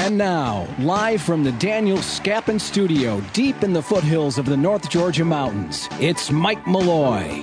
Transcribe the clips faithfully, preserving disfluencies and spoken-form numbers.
And now, live from the Daniel Scappin Studio, deep in the foothills of the North Georgia mountains, it's Mike Malloy.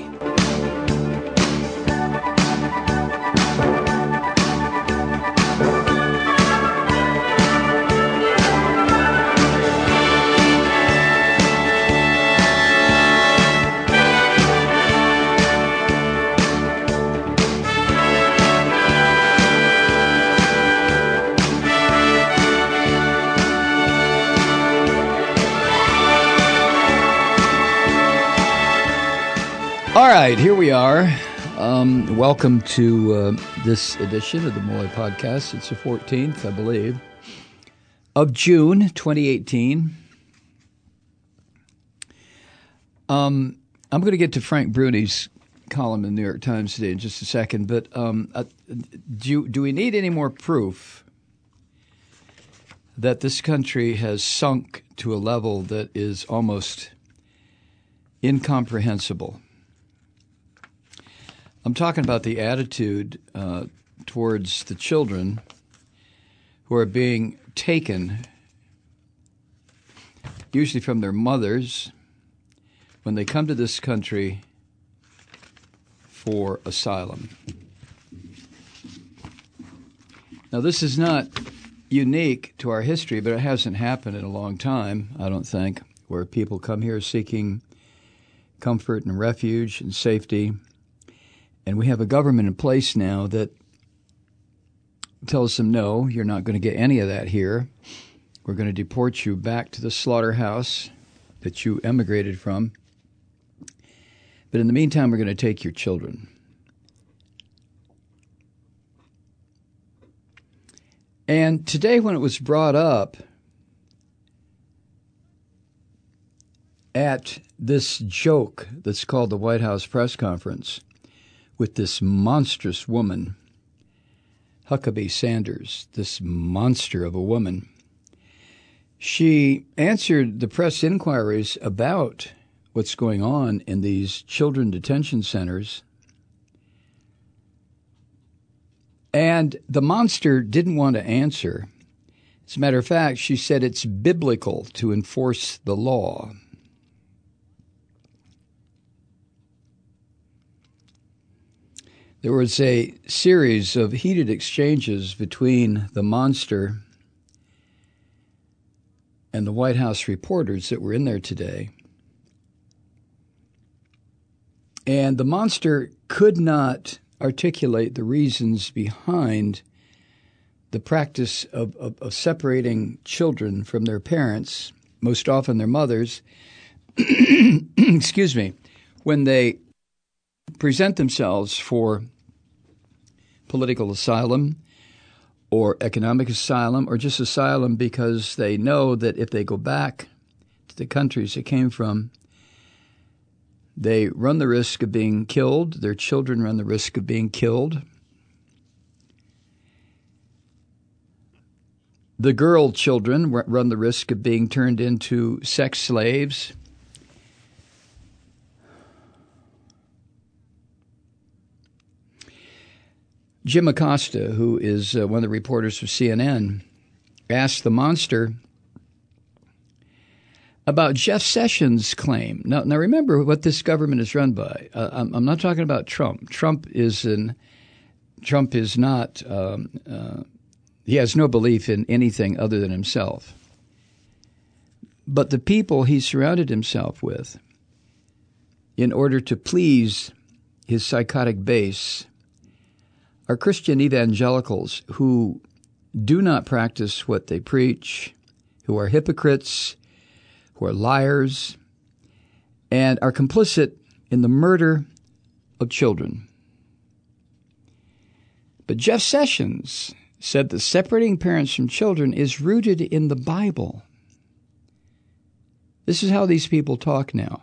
All right, here we are. Um, welcome to uh, this edition of the Malloy Podcast. It's the fourteenth, I believe, of June, twenty eighteen. Um, I'm going to get to Frank Bruni's column in the New York Times today in just a second, but um, uh, do, do we need any more proof that this country has sunk to a level that is almost incomprehensible? I'm talking about the attitude uh, towards the children who are being taken, usually from their mothers, when they come to this country for asylum. Now, this is not unique to our history, but it hasn't happened in a long time, I don't think, where people come here seeking comfort and refuge and safety. And we have a government in place now that tells them, no, you're not going to get any of that here. We're going to deport you back to the slaughterhouse that you emigrated from. But in the meantime, we're going to take your children. And today when it was brought up at this joke that's called the White House press conference, with this monstrous woman, Huckabee Sanders, this monster of a woman. She answered the press inquiries about what's going on in these children detention centers, and the monster didn't want to answer. As a matter of fact, she said it's biblical to enforce the law. There was a series of heated exchanges between the monster and the White House reporters that were in there today. And the monster could not articulate the reasons behind the practice of, of, of separating children from their parents, most often their mothers, excuse me, when they present themselves for political asylum or economic asylum or just asylum because they know that if they go back to the countries they came from, they run the risk of being killed. Their children run the risk of being killed. The girl children run the risk of being turned into sex slaves. Jim Acosta, who is uh, one of the reporters for C N N, asked the monster about Jeff Sessions' claim. Now, now remember what this government is run by. Uh, I'm, I'm not talking about Trump. Trump is an, Trump is not. Um, uh, he has no belief in anything other than himself. But the people he surrounded himself with, in order to please his psychotic base, are Christian evangelicals who do not practice what they preach, who are hypocrites, who are liars, and are complicit in the murder of children. But Jeff Sessions said that separating parents from children is rooted in the Bible. This is how these people talk now.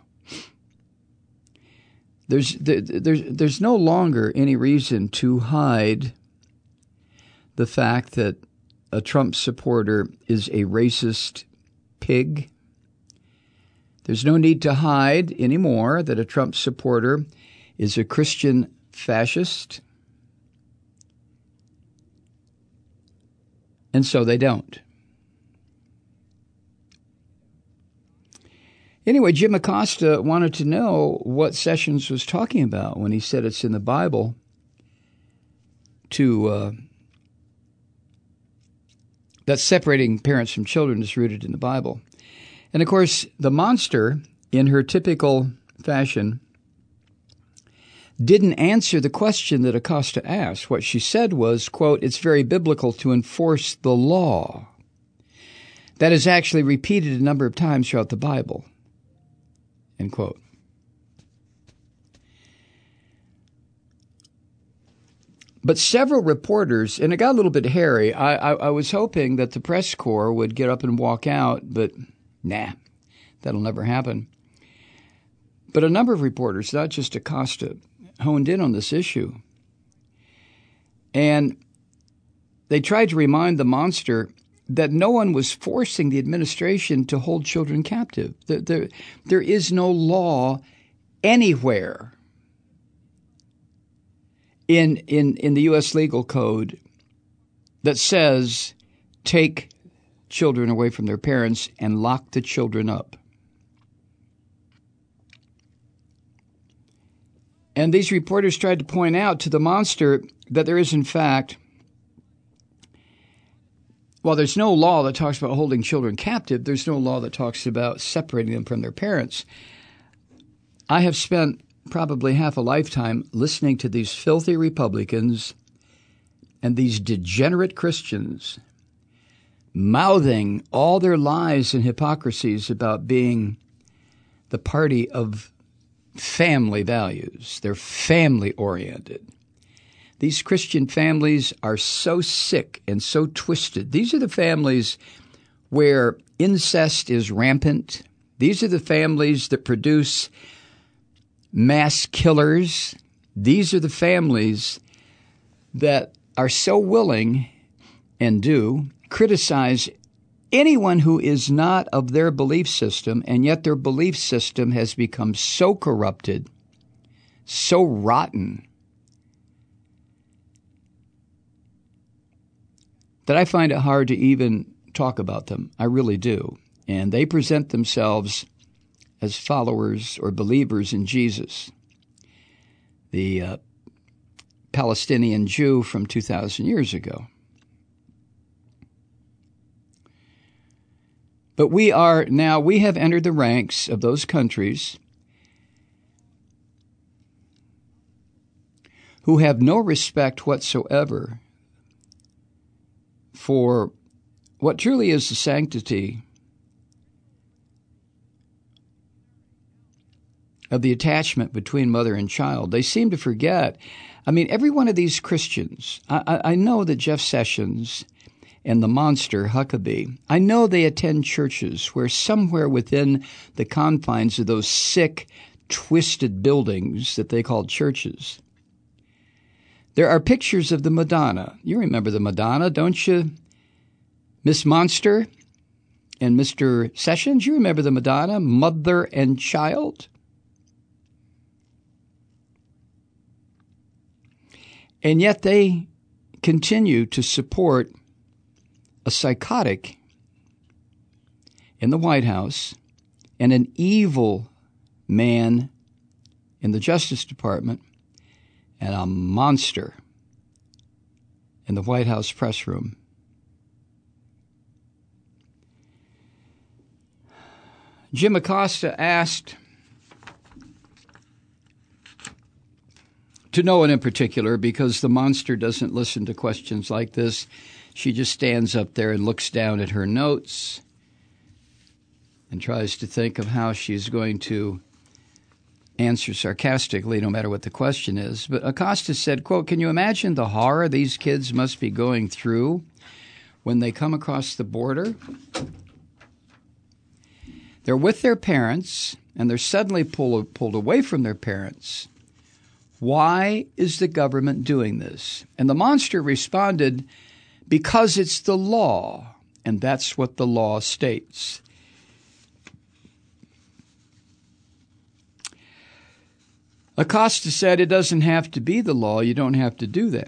There's there's there's no longer any reason to hide the fact that a Trump supporter is a racist pig. There's no need to hide anymore that a Trump supporter is a Christian fascist. And so they don't. Anyway, Jim Acosta wanted to know what Sessions was talking about when he said it's in the Bible to uh, that separating parents from children is rooted in the Bible. And, of course, the monster, in her typical fashion, didn't answer the question that Acosta asked. What she said was, quote, "It's very biblical to enforce the law." That is actually repeated a number of times throughout the Bible. End quote. But several reporters, and it got a little bit hairy. I, I, I was hoping that the press corps would get up and walk out, but nah, that'll never happen. But a number of reporters, not just Acosta, honed in on this issue. And they tried to remind the monster that no one was forcing the administration to hold children captive. There, there, there is no law anywhere in, in, in the U S legal code that says take children away from their parents and lock the children up. And these reporters tried to point out to the monster that there is, in fact, while there's no law that talks about holding children captive, there's no law that talks about separating them from their parents. I have spent probably half a lifetime listening to these filthy Republicans and these degenerate Christians mouthing all their lies and hypocrisies about being the party of family values. They're family-oriented. These Christian families are so sick and so twisted. These are the families where incest is rampant. These are the families that produce mass killers. These are the families that are so willing and do criticize anyone who is not of their belief system, and yet their belief system has become so corrupted, so rotten, that I find it hard to even talk about them. I really do. And they present themselves as followers or believers in Jesus, the uh, Palestinian Jew from two thousand years ago. But we are now, we have entered the ranks of those countries who have no respect whatsoever for what truly is the sanctity of the attachment between mother and child. They seem to forget. I mean, every one of these Christians, I, I know that Jeff Sessions and the monster Huckabee, I know they attend churches where somewhere within the confines of those sick, twisted buildings that they call churches, there are pictures of the Madonna. You remember the Madonna, don't you, Miss Monster and Mister Sessions? You remember the Madonna, mother and child? And yet they continue to support a psychotic in the White House and an evil man in the Justice Department and a monster in the White House press room. Jim Acosta asked to no one in particular, because the monster doesn't listen to questions like this. She just stands up there and looks down at her notes and tries to think of how she's going to answer sarcastically, no matter what the question is. But Acosta said, quote, "Can you imagine the horror these kids must be going through when they come across the border? They're with their parents, and they're suddenly pull, pulled away from their parents. Why is the government doing this?" And the monster responded, "Because it's the law, and that's what the law states." Acosta said it doesn't have to be the law. You don't have to do that.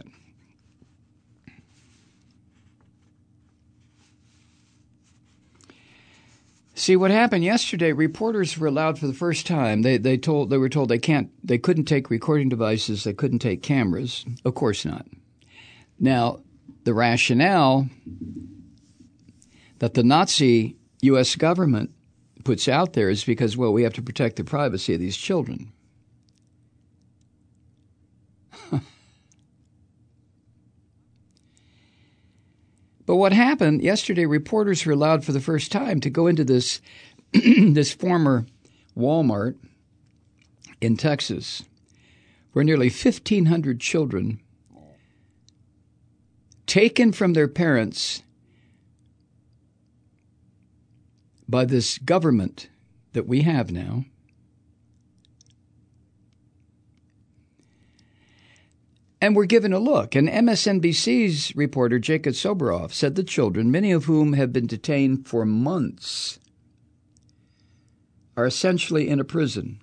See what happened yesterday. Reporters were allowed for the first time. They they told they were told they can't they couldn't take recording devices. They couldn't take cameras. Of course not. Now, the rationale that the Nazi U S government puts out there is because, well, we have to protect the privacy of these children. But what happened yesterday, reporters were allowed for the first time to go into this this former Walmart in Texas, where nearly fifteen hundred children taken from their parents by this government that we have now, and were given a look. And M S N B C's reporter Jacob Soboroff said the children, many of whom have been detained for months, are essentially in a prison.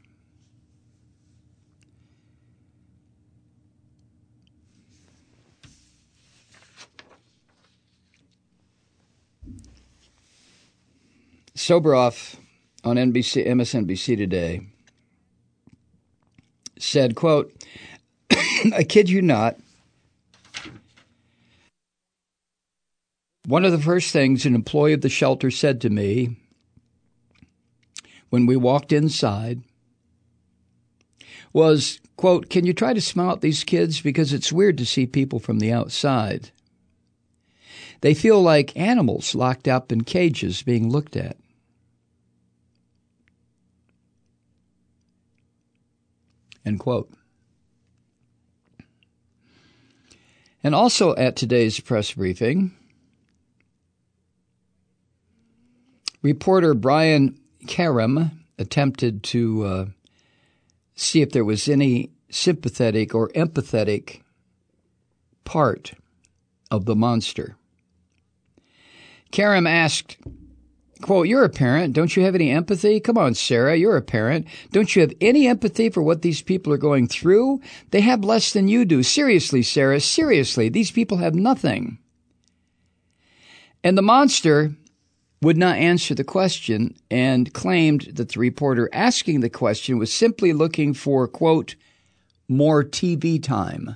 Soboroff on N B C, M S N B C today said, quote, I kid you not, one of the first things an employee of the shelter said to me when we walked inside was, quote, can you try to smile at these kids because it's weird to see people from the outside. They feel like animals locked up in cages being looked at. End quote. And also at today's press briefing, reporter Brian Karem attempted to uh, see if there was any sympathetic or empathetic part of the monster. Karem asked, quote, you're a parent. Don't you have any empathy? Come on, Sarah, you're a parent. Don't you have any empathy for what these people are going through? They have less than you do. Seriously, Sarah, seriously, these people have nothing. And the monster would not answer the question and claimed that the reporter asking the question was simply looking for, quote, more T V time,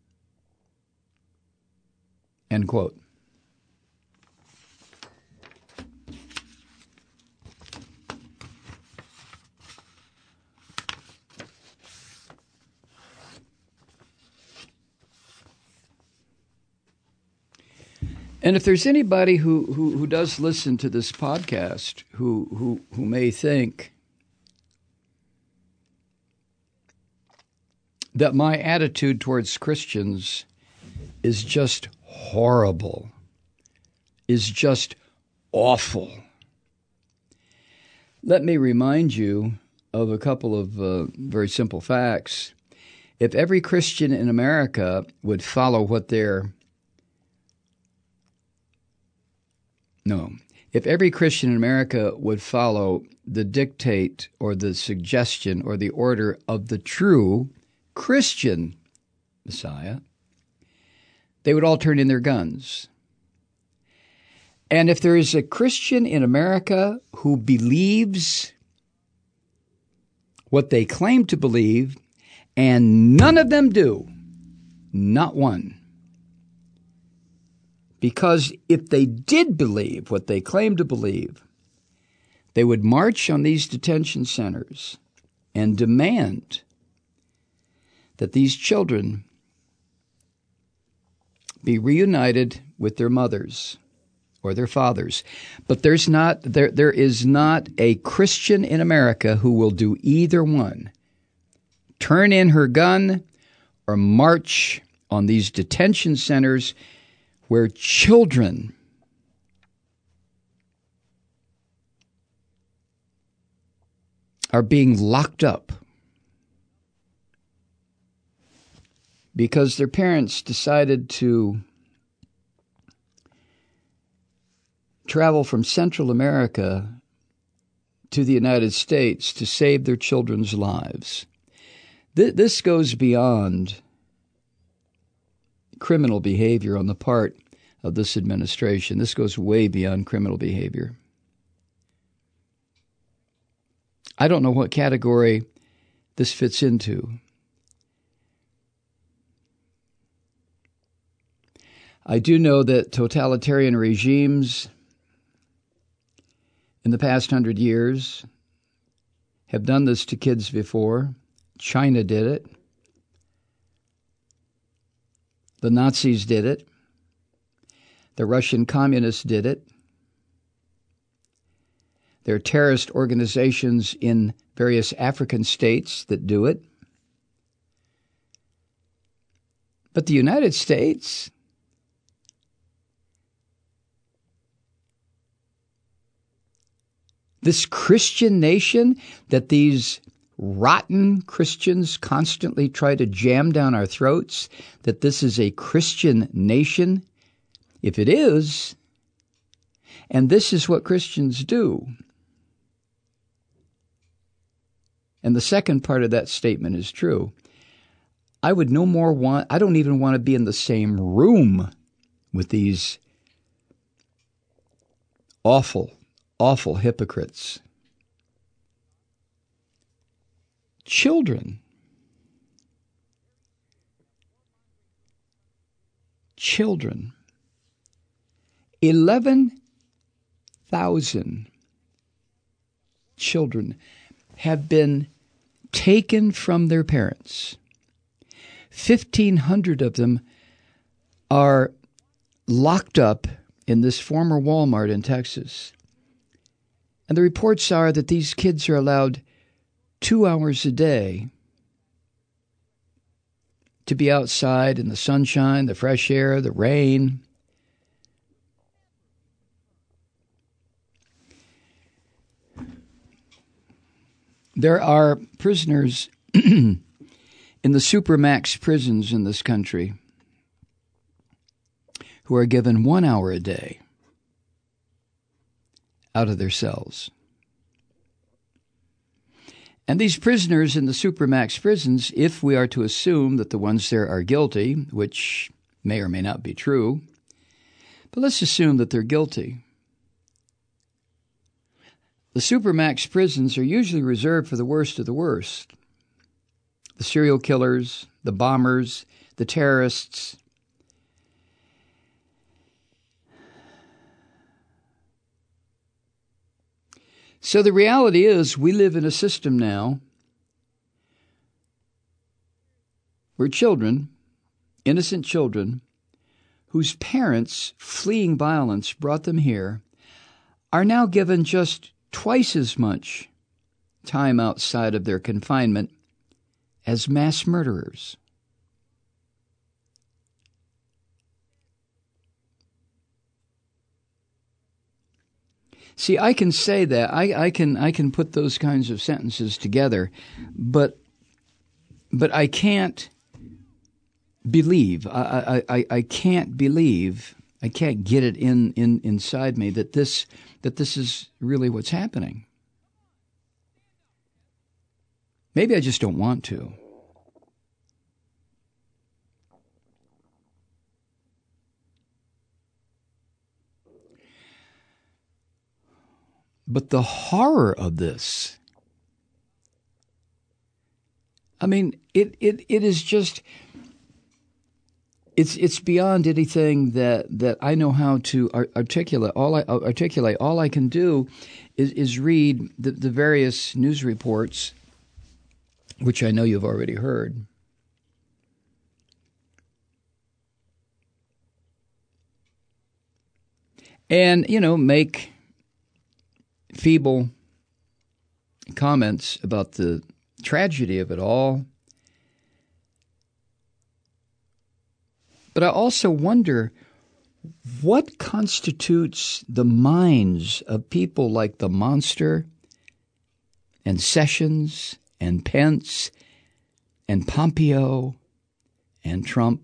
end quote. And if there's anybody who, who, who does listen to this podcast who, who, who may think that my attitude towards Christians is just horrible, is just awful, let me remind you of a couple of uh, very simple facts. If every Christian in America would follow what they're No. If every Christian in America would follow the dictate or the suggestion or the order of the true Christian Messiah, they would all turn in their guns. And if there is a Christian in America who believes what they claim to believe, and none of them do, not one, because if they did believe what they claim to believe, they would march on these detention centers and demand that these children be reunited with their mothers or their fathers. But there's not there there is not a Christian in America who will do either one. Turn in her gun or march on these detention centers where children are being locked up because their parents decided to travel from Central America to the United States to save their children's lives. Th- this goes beyond criminal behavior on the part of this administration. This goes way beyond criminal behavior. I don't know what category this fits into. I do know that totalitarian regimes in the past hundred years have done this to kids before. China did it. The Nazis did it. The Russian communists did it. There are terrorist organizations in various African states that do it. But the United States, this Christian nation that these rotten Christians constantly try to jam down our throats, that this is a Christian nation, if it is, and this is what Christians do. And the second part of that statement is true. I would no more want, I don't even want to be in the same room with these awful, awful hypocrites. Children. Children. eleven thousand children have been taken from their parents. fifteen hundred of them are locked up in this former Walmart in Texas. And the reports are that these kids are allowed two hours a day to be outside in the sunshine, the fresh air, the rain. There are prisoners in the supermax prisons in this country who are given one hour a day out of their cells. And these prisoners in the supermax prisons, if we are to assume that the ones there are guilty, which may or may not be true, but let's assume that they're guilty. The supermax prisons are usually reserved for the worst of the worst. The serial killers, the bombers, the terrorists. So the reality is we live in a system now where children, innocent children, whose parents, fleeing violence, brought them here, are now given just twice as much time outside of their confinement as mass murderers. See, I can say that. I, I can I can put those kinds of sentences together, but but I can't believe. I I, I can't believe. I can't get it in, in inside me that this that this is really what's happening. Maybe I just don't want to. But the horror of this, I mean, it, it, it is just, it's it's beyond anything that, that I know how to articulate. All I articulate, all I can do is, is read the, the various news reports, which I know you've already heard. And, you know, make feeble comments about the tragedy of it all. But I also wonder what constitutes the minds of people like the monster and Sessions and Pence and Pompeo and Trump.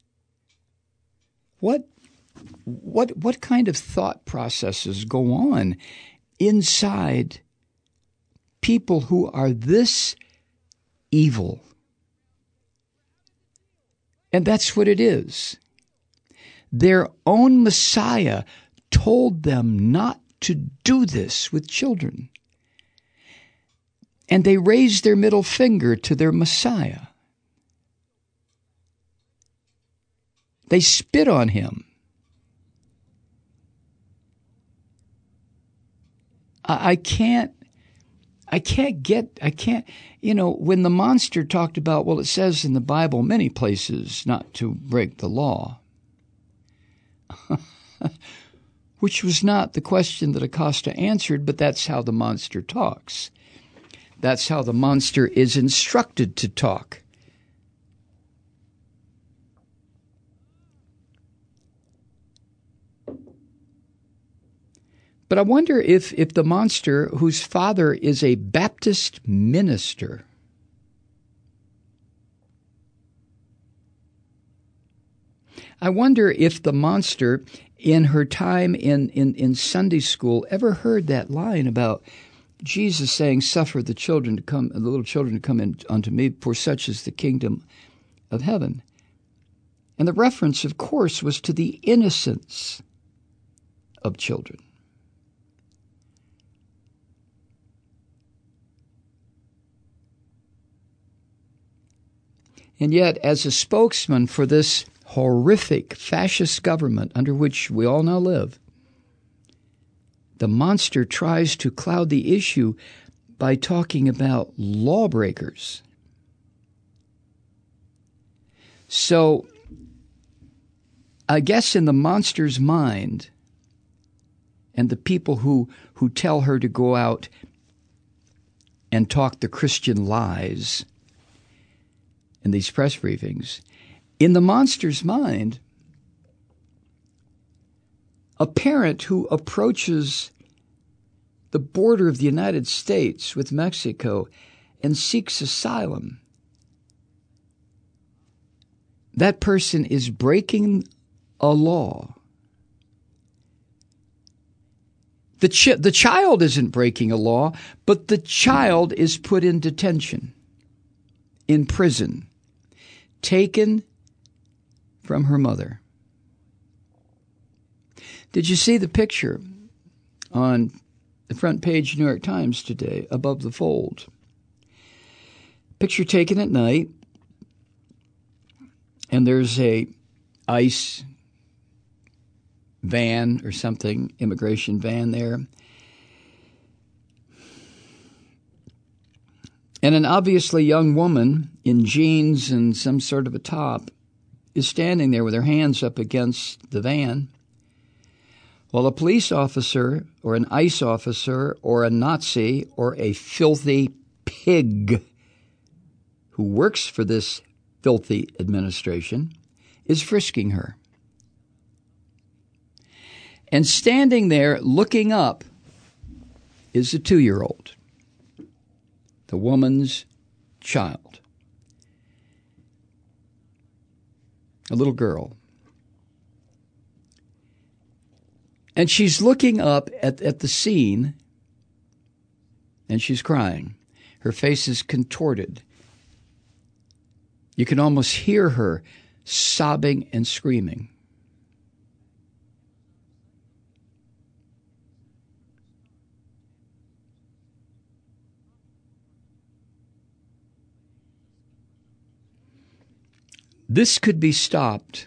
What what what kind of thought processes go on inside people who are this evil? And that's what it is. Their own Messiah told them not to do this with children. and they raise their middle finger to their Messiah. They spit on him. I, I can't, I can't get, I can't, you know, when the monster talked about, well, it says in the Bible many places not to break the law, which was not the question that Acosta answered, but that's how the monster talks. That's how the monster is instructed to talk. But I wonder if, if the monster, whose father is a Baptist minister, I wonder if the monster, in her time in, in, in Sunday school, ever heard that line about Jesus saying, "Suffer the children to come, the little children to come in unto me, for such is the kingdom of heaven." And the reference, of course, was to the innocence of children. And yet, as a spokesman for this horrific fascist government under which we all now live, the monster tries to cloud the issue by talking about lawbreakers. So, I guess in the monster's mind, and the people who, who tell her to go out and talk the Christian lies in these press briefings, in the monster's mind, a parent who approaches the border of the United States with Mexico and seeks asylum, that person is breaking a law. The, ch- the child isn't breaking a law, but the child is put in detention, in prison, taken from her mother. Did you see the picture on the front page of New York Times today, above the fold? Picture taken at night, and there's a ICE van or something, immigration van there. And an obviously young woman in jeans and some sort of a top is standing there with her hands up against the van, while a police officer or an ICE officer or a Nazi or a filthy pig who works for this filthy administration is frisking her. And standing there looking up is a two-year-old, the woman's child, a little girl. And she's looking up at, at the scene, and she's crying. Her face is contorted. You can almost hear her sobbing and screaming. This could be stopped.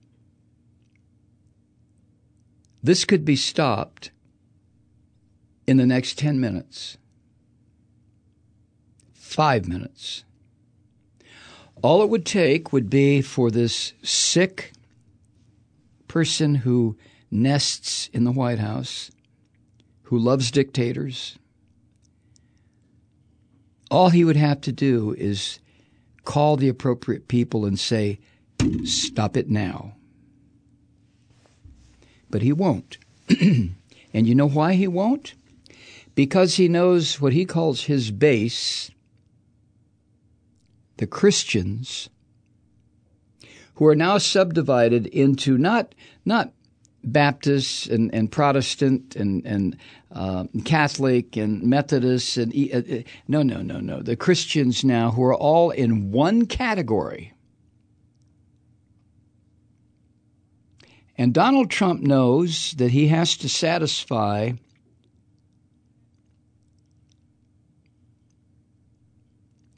This could be stopped in the next ten minutes, five minutes. All it would take would be for this sick person who nests in the White House, who loves dictators. All he would have to do is call the appropriate people and say, "Stop it now." But he won't. And you know why he won't? Because he knows what he calls his base, the Christians, who are now subdivided into not not Baptists and, and Protestant and, and uh, Catholic and Methodist. and uh, No, no, no, no. The Christians now who are all in one category. And Donald Trump knows that he has to satisfy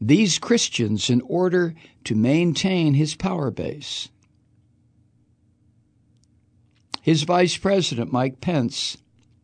these Christians in order to maintain his power base. His vice president, Mike Pence,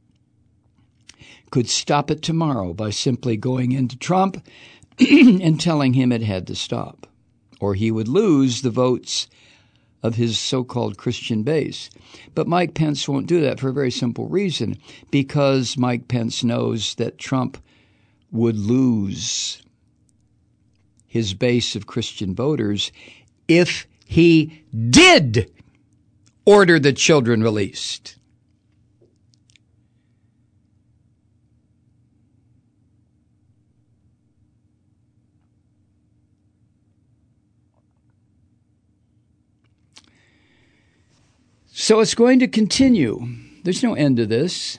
could stop it tomorrow by simply going into Trump and telling him it had to stop, or he would lose the votes of his so-called Christian base. But Mike Pence won't do that for a very simple reason, because Mike Pence knows that Trump would lose his base of Christian voters if he did order the children released. So it's going to continue. There's no end to this.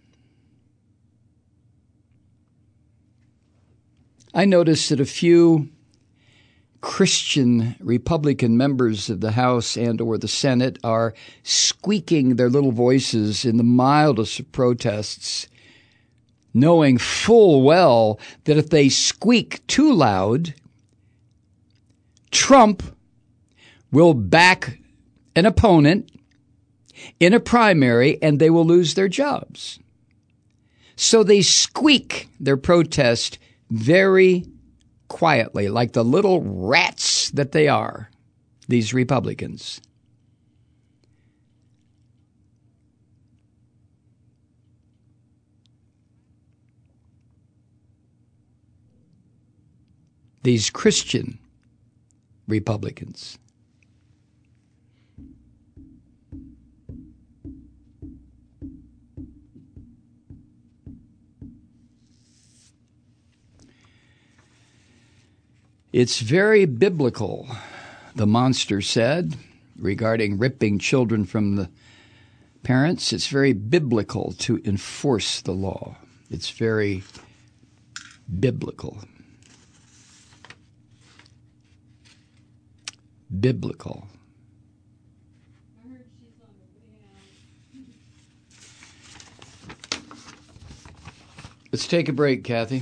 I noticed that a few Christian Republican members of the House and or the Senate are squeaking their little voices in the mildest of protests, knowing full well that if they squeak too loud, Trump will back an opponent in a primary and they will lose their jobs. So they squeak their protest very quietly, like the little rats that they are, these Republicans. These Christian Republicans. It's very biblical, the monster said, regarding ripping children from the parents. It's very biblical to enforce the law. It's very biblical. Biblical. Let's take a break, Kathy.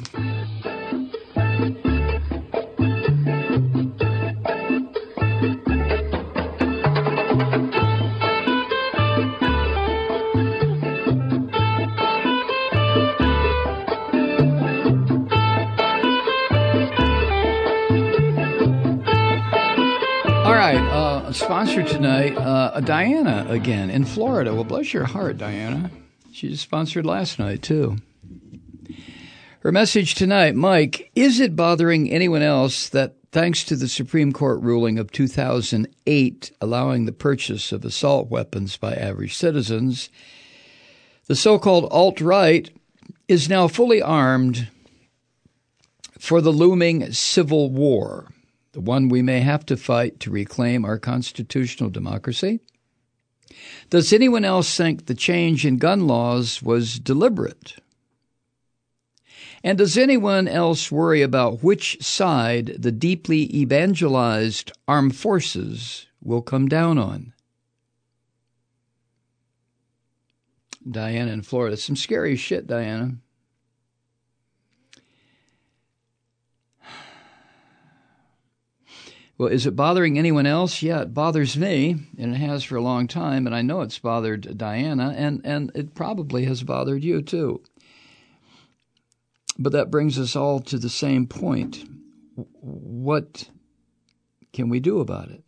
Sponsor tonight, uh, Diana again in Florida. Well, bless your heart, Diana. She just sponsored last night, too. Her message tonight, Mike, is it bothering anyone else that thanks to the Supreme Court ruling of two thousand eight allowing the purchase of assault weapons by average citizens, the so-called alt-right is now fully armed for the looming civil war, the one we may have to fight to reclaim our constitutional democracy? Does anyone else think the change in gun laws was deliberate? And does anyone else worry about which side the deeply evangelized armed forces will come down on? Diana in Florida. Some scary shit, Diana. Well, is it bothering anyone else? Yeah, it bothers me, and it has for a long time, and I know it's bothered Diana, and, and it probably has bothered you too. But that brings us all to the same point. What can we do about it?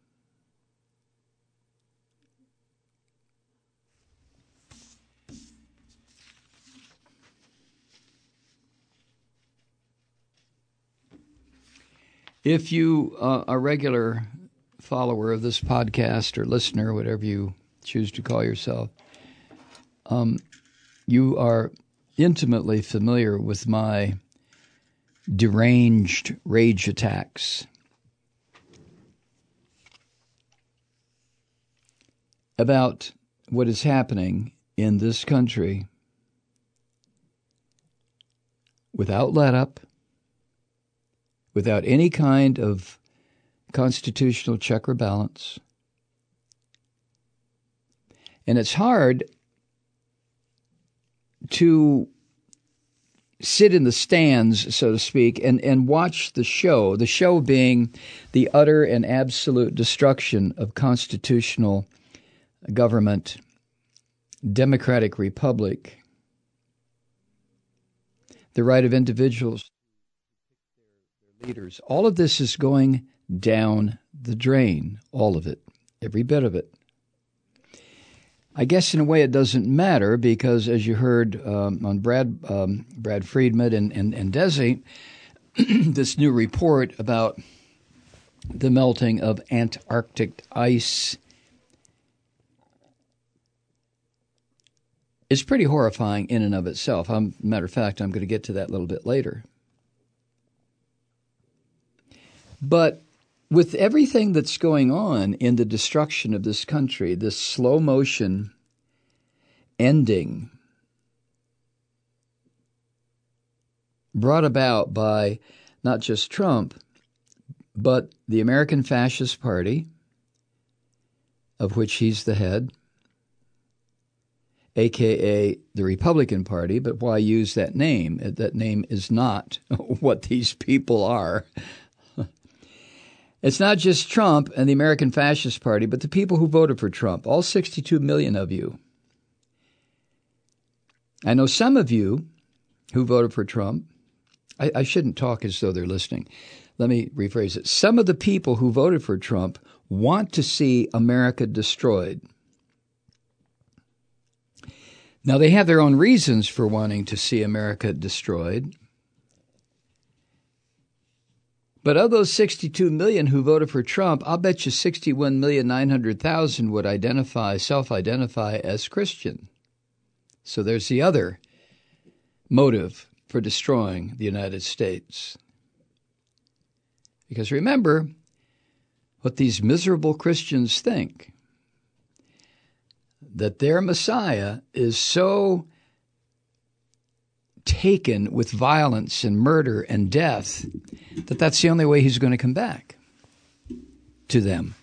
If you uh, are a regular follower of this podcast or listener, whatever you choose to call yourself, um, you are intimately familiar with my deranged rage attacks about what is happening in this country without let-up, without any kind of constitutional check or balance. And it's hard to sit in the stands, so to speak, and, and watch the show, the show being the utter and absolute destruction of constitutional government, democratic republic, the right of individuals, their leaders. All of this is going down the drain, all of it, every bit of it. I guess in a way it doesn't matter because, as you heard um, on Brad um, Brad Friedman and, and, and Desi, this new report about the melting of Antarctic ice is pretty horrifying in and of itself. I'm, matter of fact, I'm going to get to that a little bit later. But with everything that's going on in the destruction of this country, this slow motion ending brought about by not just Trump, but the American Fascist Party, of which he's the head, a k a the Republican Party, but why use that name? That name is not what these people are. It's not just Trump and the American Fascist Party, but the people who voted for Trump, all sixty-two million of you. I know some of you who voted for Trump. I, I shouldn't talk as though they're listening. Let me rephrase it. Some of the people who voted for Trump want to see America destroyed. Now, they have their own reasons for wanting to see America destroyed. But of those sixty-two million who voted for Trump, I'll bet you sixty-one million nine hundred thousand would identify, self-identify as Christian. So there's the other motive for destroying the United States. Because remember what these miserable Christians think, that their Messiah is so taken with violence and murder and death that that's the only way he's going to come back to them.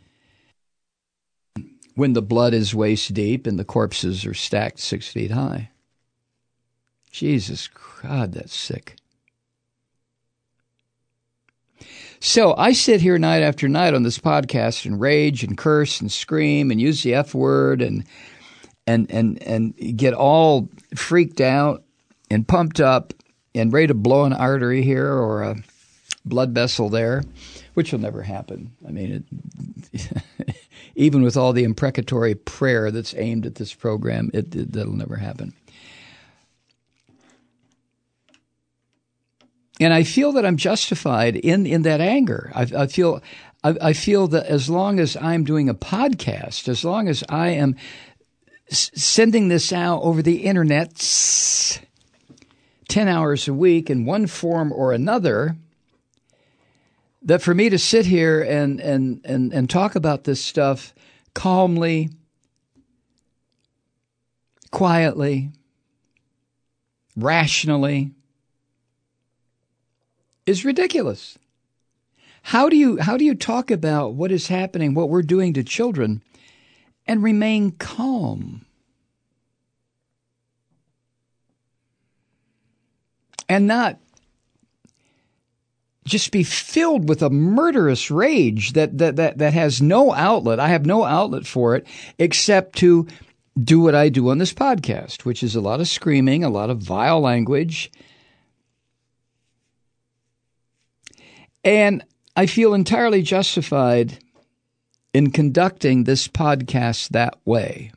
When the blood is waist deep and the corpses are stacked six feet high. Jesus, God, that's sick. So I sit here night after night on this podcast and rage and curse and scream and use the F word and and and and get all freaked out and pumped up and ready to blow an artery here or a blood vessel there, which will never happen. I mean, it, even with all the imprecatory prayer that's aimed at this program, it, it that'll never happen. And I feel that I'm justified in, in that anger. I, I feel I, I feel that as long as I'm doing a podcast, as long as I am s- sending this out over the internet ten hours a week in one form or another, that for me to sit here and, and, and, and talk about this stuff calmly, quietly, rationally, is ridiculous. How do you how do you talk about what is happening, what we're doing to children, and remain calm? And not just be filled with a murderous rage that, that, that, that has no outlet. I have no outlet for it except to do what I do on this podcast, which is a lot of screaming, a lot of vile language. And I feel entirely justified in conducting this podcast that way.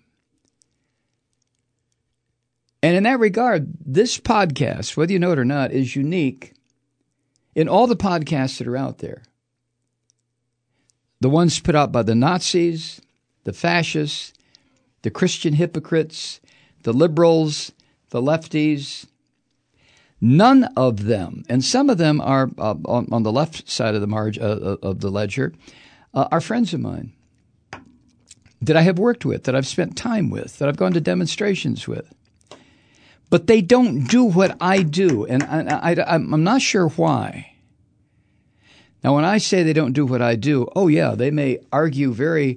And in that regard, this podcast, whether you know it or not, is unique in all the podcasts that are out there. The ones put out by the Nazis, the fascists, the Christian hypocrites, the liberals, the lefties. None of them, and some of them are uh, on, on the left side of the margin uh, of the ledger, uh, are friends of mine that I have worked with, that I've spent time with, that I've gone to demonstrations with. But they don't do what I do, and I, I, I'm not sure why. Now, when I say they don't do what I do, oh yeah, they may argue very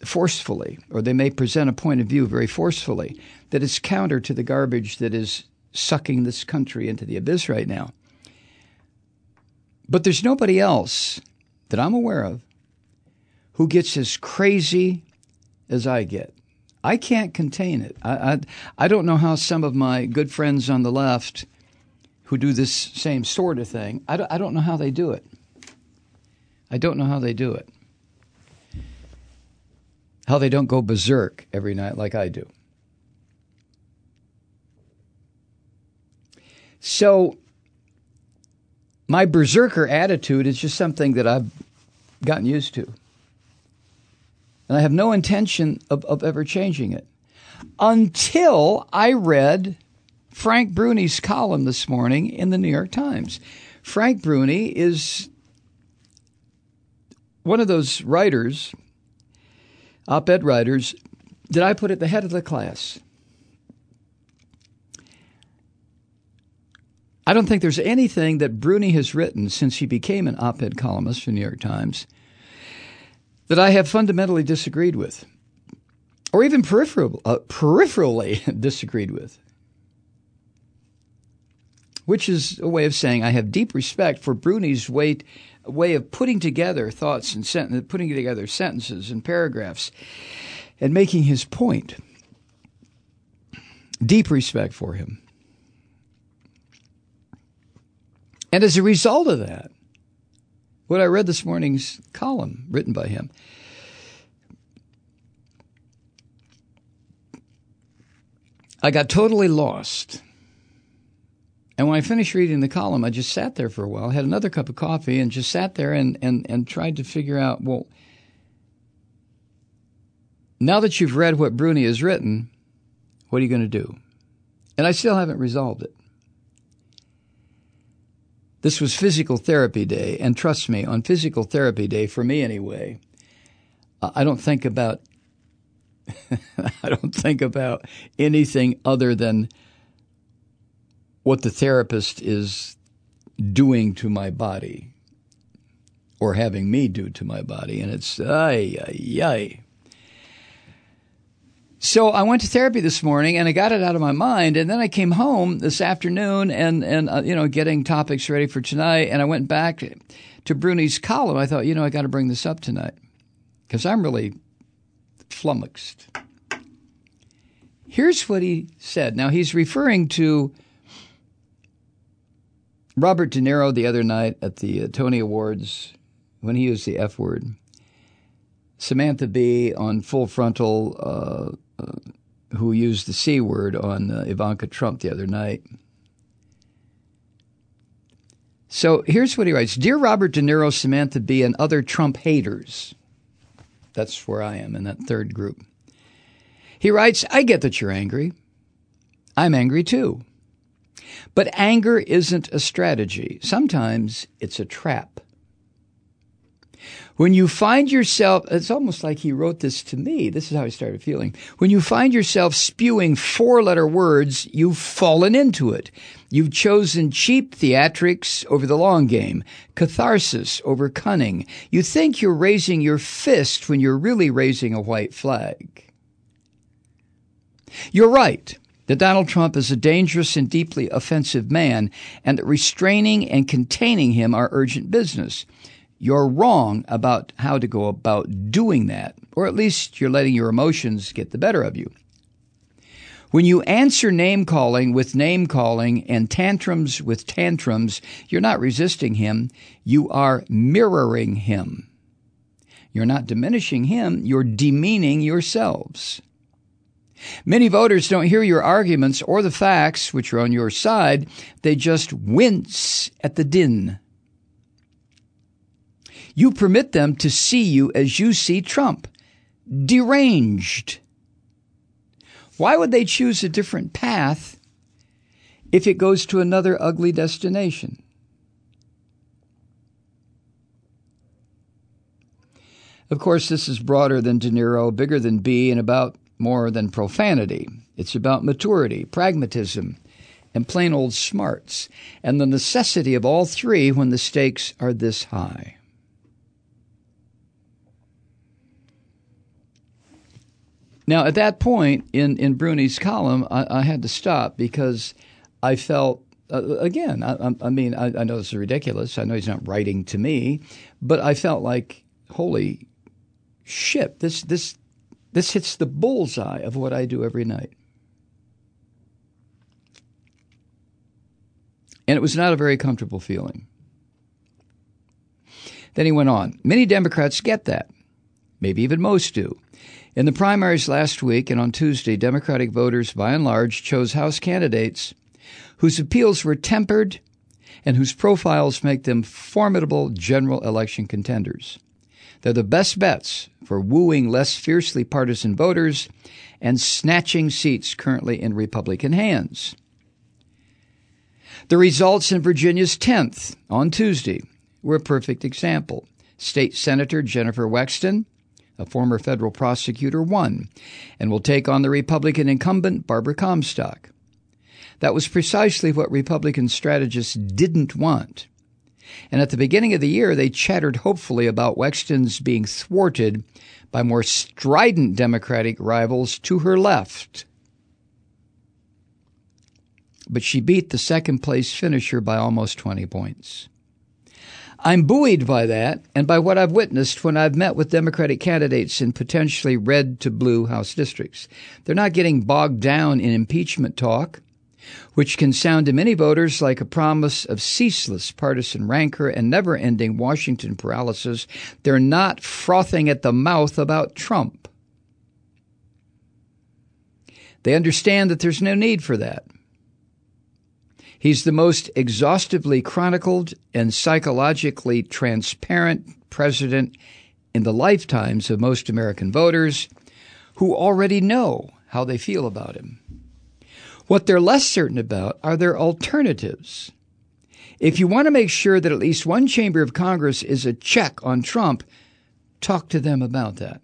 forcefully, or they may present a point of view very forcefully that is counter to the garbage that is sucking this country into the abyss right now. But there's nobody else that I'm aware of who gets as crazy as I get. I can't contain it. I, I, I don't know how some of my good friends on the left who do this same sort of thing, I don't, I don't know how they do it. I don't know how they do it. How they don't go berserk every night like I do. So my berserker attitude is just something that I've gotten used to. And I have no intention of, of ever changing it. Until I read Frank Bruni's column this morning in the New York Times. Frank Bruni is one of those writers, op-ed writers, that I put at the head of the class. I don't think there's anything that Bruni has written since he became an op-ed columnist for the New York Times that I have fundamentally disagreed with, or even peripheral, uh, peripherally disagreed with, which is a way of saying I have deep respect for Bruni's way, way of putting together thoughts and sent- putting together sentences and paragraphs and making his point. Deep respect for him. And as a result of that, what I read this morning's column written by him, I got totally lost. And when I finished reading the column, I just sat there for a while, had another cup of coffee, and just sat there and, and, and tried to figure out, well, now that you've read what Bruni has written, what are you going to do? And I still haven't resolved it. This was physical therapy day, and trust me, on physical therapy day, for me anyway, I don't think about I don't think about anything other than what the therapist is doing to my body or having me do to my body, and it's ay ay ay. So I went to therapy this morning, and I got it out of my mind, and then I came home this afternoon and, and uh, you know, getting topics ready for tonight, and I went back to Bruni's column. I thought, you know, I got to bring this up tonight because I'm really flummoxed. Here's what he said. Now, he's referring to Robert De Niro the other night at the uh, Tony Awards when he used the F word. Samantha Bee on Full Frontal, uh, uh, who used the C word on uh, Ivanka Trump the other night. So here's what he writes. Dear Robert De Niro, Samantha Bee, and other Trump haters. That's where I am in that third group. He writes, I get that you're angry. I'm angry too. But anger isn't a strategy. Sometimes it's a trap. When you find yourself, it's almost like he wrote this to me. This is how I started feeling. When you find yourself spewing four-letter words, you've fallen into it. You've chosen cheap theatrics over the long game, catharsis over cunning. You think you're raising your fist when you're really raising a white flag. You're right that Donald Trump is a dangerous and deeply offensive man, and that restraining and containing him are urgent business. You're wrong about how to go about doing that, or at least you're letting your emotions get the better of you. When you answer name-calling with name-calling and tantrums with tantrums, you're not resisting him, you are mirroring him. You're not diminishing him, you're demeaning yourselves. Many voters don't hear your arguments or the facts, which are on your side. They just wince at the din. You permit them to see you as you see Trump, deranged. Why would they choose a different path if it goes to another ugly destination? Of course, this is broader than De Niro, bigger than Bee, and about more than profanity. It's about maturity, pragmatism, and plain old smarts, and the necessity of all three when the stakes are this high. Now, at that point in, in Bruni's column, I, I had to stop because I felt, uh, again, I, I mean, I, I know this is ridiculous. I know he's not writing to me, but I felt like, holy shit, this this this hits the bullseye of what I do every night. And it was not a very comfortable feeling. Then he went on. Many Democrats get that. Maybe even most do. In the primaries last week and on Tuesday, Democratic voters, by and large, chose House candidates whose appeals were tempered and whose profiles make them formidable general election contenders. They're the best bets for wooing less fiercely partisan voters and snatching seats currently in Republican hands. The results in Virginia's tenth on Tuesday were a perfect example. State Senator Jennifer Wexton, a former federal prosecutor, won and will take on the Republican incumbent Barbara Comstock. That was precisely what Republican strategists didn't want. And at the beginning of the year, they chattered hopefully about Wexton's being thwarted by more strident Democratic rivals to her left. But she beat the second-place finisher by almost twenty points. I'm buoyed by that and by what I've witnessed when I've met with Democratic candidates in potentially red to blue House districts. They're not getting bogged down in impeachment talk, which can sound to many voters like a promise of ceaseless partisan rancor and never-ending Washington paralysis. They're not frothing at the mouth about Trump. They understand that there's no need for that. He's the most exhaustively chronicled and psychologically transparent president in the lifetimes of most American voters who already know how they feel about him. What they're less certain about are their alternatives. If you want to make sure that at least one chamber of Congress is a check on Trump, talk to them about that.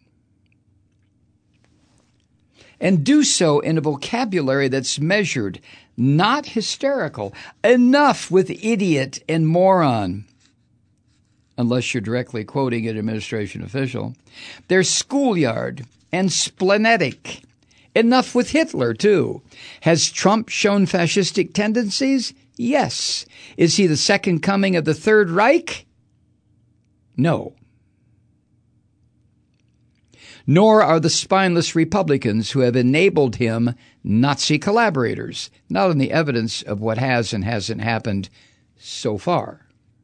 And do so in a vocabulary that's measured, not hysterical. Enough with idiot and moron, unless you're directly quoting an administration official. They're schoolyard and splenetic. Enough with Hitler, too. Has Trump shown fascistic tendencies? Yes. Is he the second coming of the Third Reich? No. Nor are the spineless Republicans who have enabled him Nazi collaborators, not on the evidence of what has and hasn't happened so far.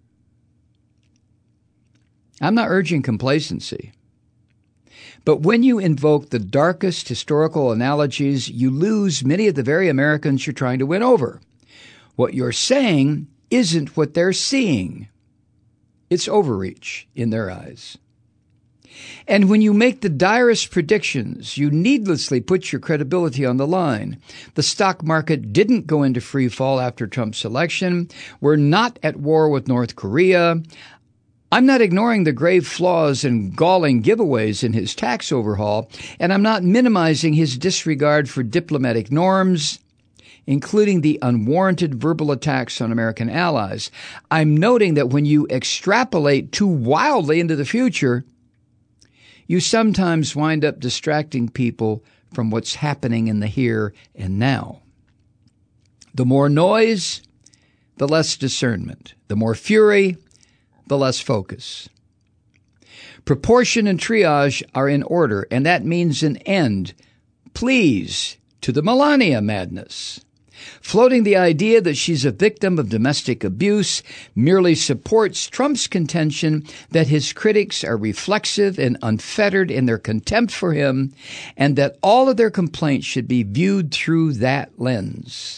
I'm not urging complacency. But when you invoke the darkest historical analogies, you lose many of the very Americans you're trying to win over. What you're saying isn't what they're seeing. It's overreach in their eyes. And when you make the direst predictions, you needlessly put your credibility on the line. The stock market didn't go into free fall after Trump's election. We're not at war with North Korea. I'm not ignoring the grave flaws and galling giveaways in his tax overhaul, and I'm not minimizing his disregard for diplomatic norms, including the unwarranted verbal attacks on American allies. I'm noting that when you extrapolate too wildly into the future, you sometimes wind up distracting people from what's happening in the here and now. The more noise, the less discernment. The more fury, the less focus. Proportion and triage are in order, and that means an end, please, to the Melania madness. Floating the idea that she's a victim of domestic abuse merely supports Trump's contention that his critics are reflexive and unfettered in their contempt for him, and that all of their complaints should be viewed through that lens.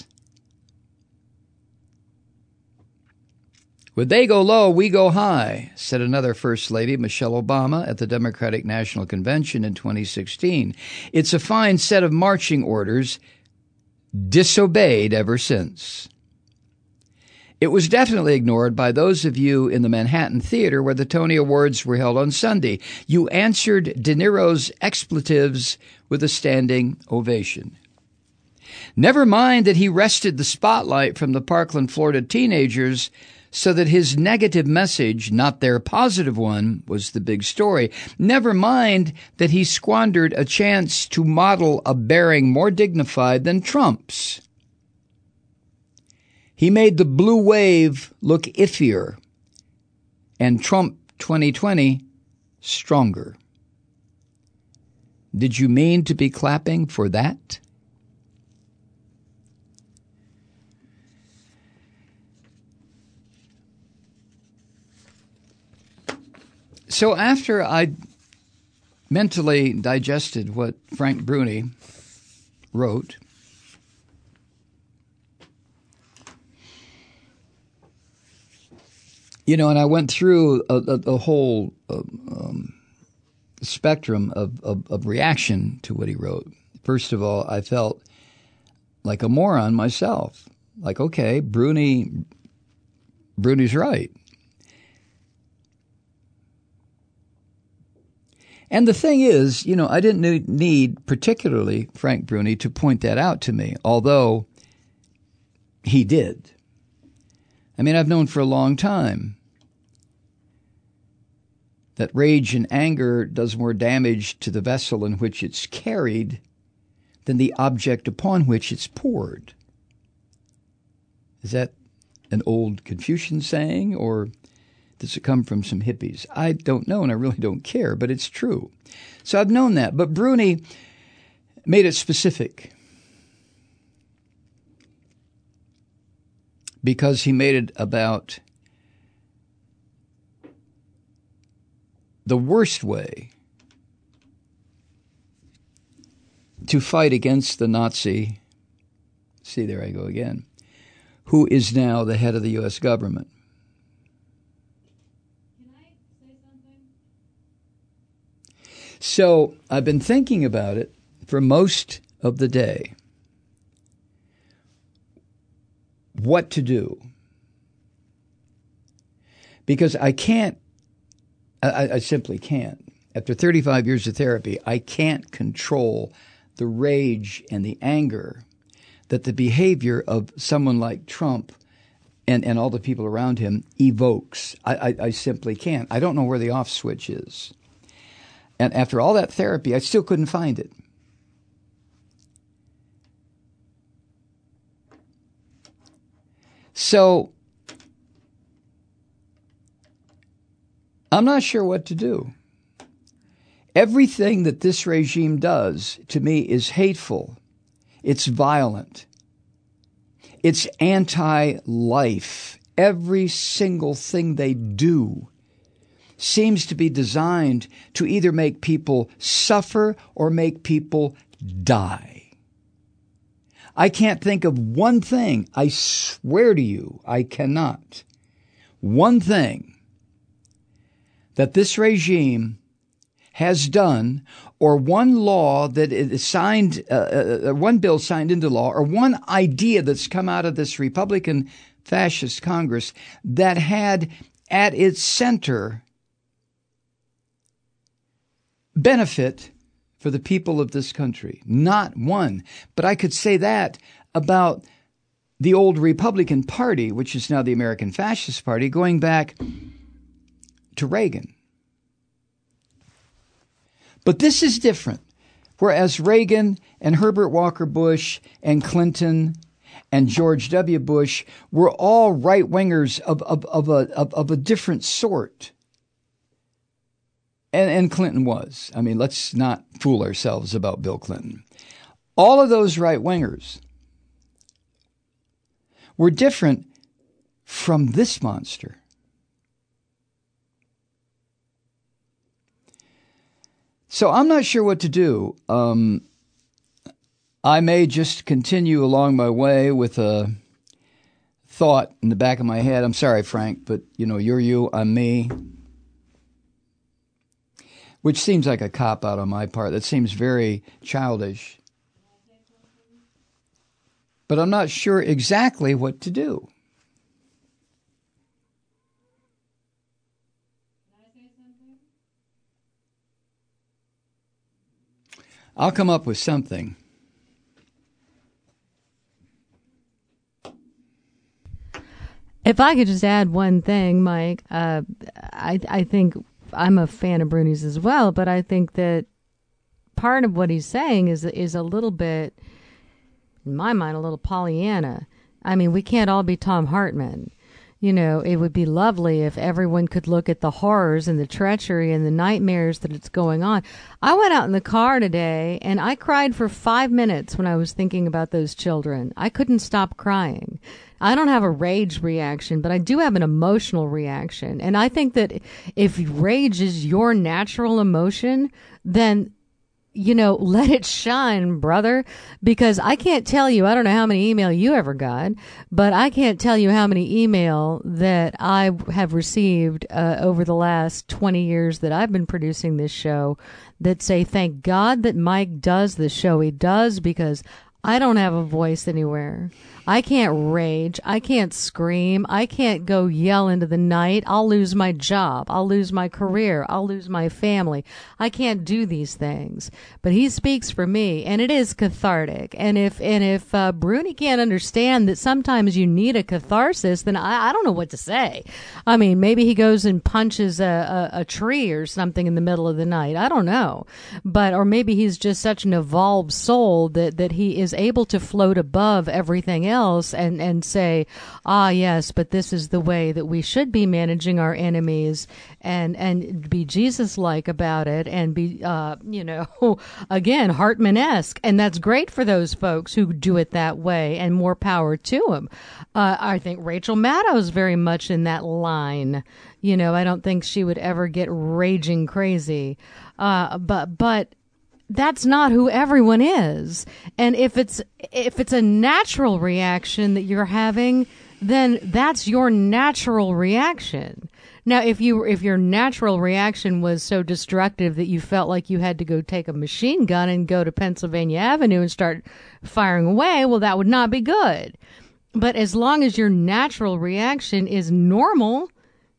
When they go low, we go high, said another First Lady, Michelle Obama, at the Democratic National Convention in twenty sixteen. It's a fine set of marching orders, disobeyed ever since. It was definitely ignored by those of you in the Manhattan Theater where the Tony Awards were held on Sunday. You answered De Niro's expletives with a standing ovation. Never mind that he wrested the spotlight from the Parkland, Florida teenagers so that his negative message, not their positive one, was the big story. Never mind that he squandered a chance to model a bearing more dignified than Trump's. He made the blue wave look iffier and Trump twenty twenty stronger. Did you mean to be clapping for that? So after I mentally digested what Frank Bruni wrote, you know, and I went through a, a, a whole uh, um, spectrum of, of, of reaction to what he wrote. First of all, I felt like a moron myself. Like, okay, Bruni, Bruni's right. And the thing is, you know, I didn't need particularly Frank Bruni to point that out to me, although he did. I mean, I've known for a long time that rage and anger does more damage to the vessel in which it's carried than the object upon which it's poured. Is that an old Confucian saying, or does it come from some hippies? I don't know, and I really don't care, but it's true. So I've known that. But Bruni made it specific because he made it about the worst way to fight against the Nazi, see, there I go again, who is now the head of the U S government. So I've been thinking about it for most of the day, what to do. Because I can't, I, I simply can't. After thirty-five years of therapy, I can't control the rage and the anger that the behavior of someone like Trump and, and all the people around him evokes. I, I, I simply can't. I don't know where the off switch is. And after all that therapy, I still couldn't find it. So I'm not sure what to do. Everything that this regime does to me is hateful. It's violent. It's anti-life. Every single thing they do seems to be designed to either make people suffer or make people die. I can't think of one thing, I swear to you, I cannot, one thing that this regime has done, or one law that is signed, uh, uh, one bill signed into law, or one idea that's come out of this Republican fascist Congress that had at its center benefit for the people of this country. Not one. But I could say that about the old Republican Party, which is now the American Fascist Party, going back to Reagan. But this is different. Whereas Reagan and Herbert Walker Bush and Clinton and George W. Bush were all right-wingers of, of, of, a, of, of a different sort. And, and Clinton was. I mean, let's not fool ourselves about Bill Clinton. All of those right-wingers were different from this monster. So I'm not sure what to do. Um, I may just continue along my way with a thought in the back of my head. I'm sorry, Frank, but, you know, you're you, I'm me. Which seems like a cop-out on my part. That seems very childish. But I'm not sure exactly what to do. I'll come up with something. If I could just add one thing, Mike, uh, I, I think I'm a fan of Bruni's as well, but I think that part of what he's saying is is a little bit, in my mind, a little Pollyanna. I mean, we can't all be Tom Hartman. You know, it would be lovely if everyone could look at the horrors and the treachery and the nightmares that it's going on. I went out in the car today and I cried for five minutes when I was thinking about those children. I couldn't stop crying. I don't have a rage reaction, but I do have an emotional reaction. And I think that if rage is your natural emotion, then you know, let it shine, brother, because I can't tell you, I don't know how many email you ever got, but I can't tell you how many email that I have received uh, over the last twenty years that I've been producing this show that say, thank God that Mike does the show he does, because I don't have a voice anywhere. I can't rage. I can't scream. I can't go yell into the night. I'll lose my job. I'll lose my career. I'll lose my family. I can't do these things. But he speaks for me, and it is cathartic. And if and if uh, Bruni can't understand that sometimes you need a catharsis, then I, I don't know what to say. I mean, maybe he goes and punches a, a, a tree or something in the middle of the night. I don't know. But or maybe he's just such an evolved soul that, that he is able to float above everything else. else and, and say, ah, yes, but this is the way that we should be managing our enemies, and, and be Jesus-like about it, and be, uh, you know, again, Hartman-esque. And that's great for those folks who do it that way, and more power to them. Uh, I think Rachel Maddow's very much in that line. You know, I don't think she would ever get raging crazy. Uh, but, but, that's not who everyone is. And if it's if it's a natural reaction that you're having, then that's your natural reaction. Now, if you if your natural reaction was so destructive that you felt like you had to go take a machine gun and go to Pennsylvania Avenue and start firing away, well, that would not be good. But as long as your natural reaction is normal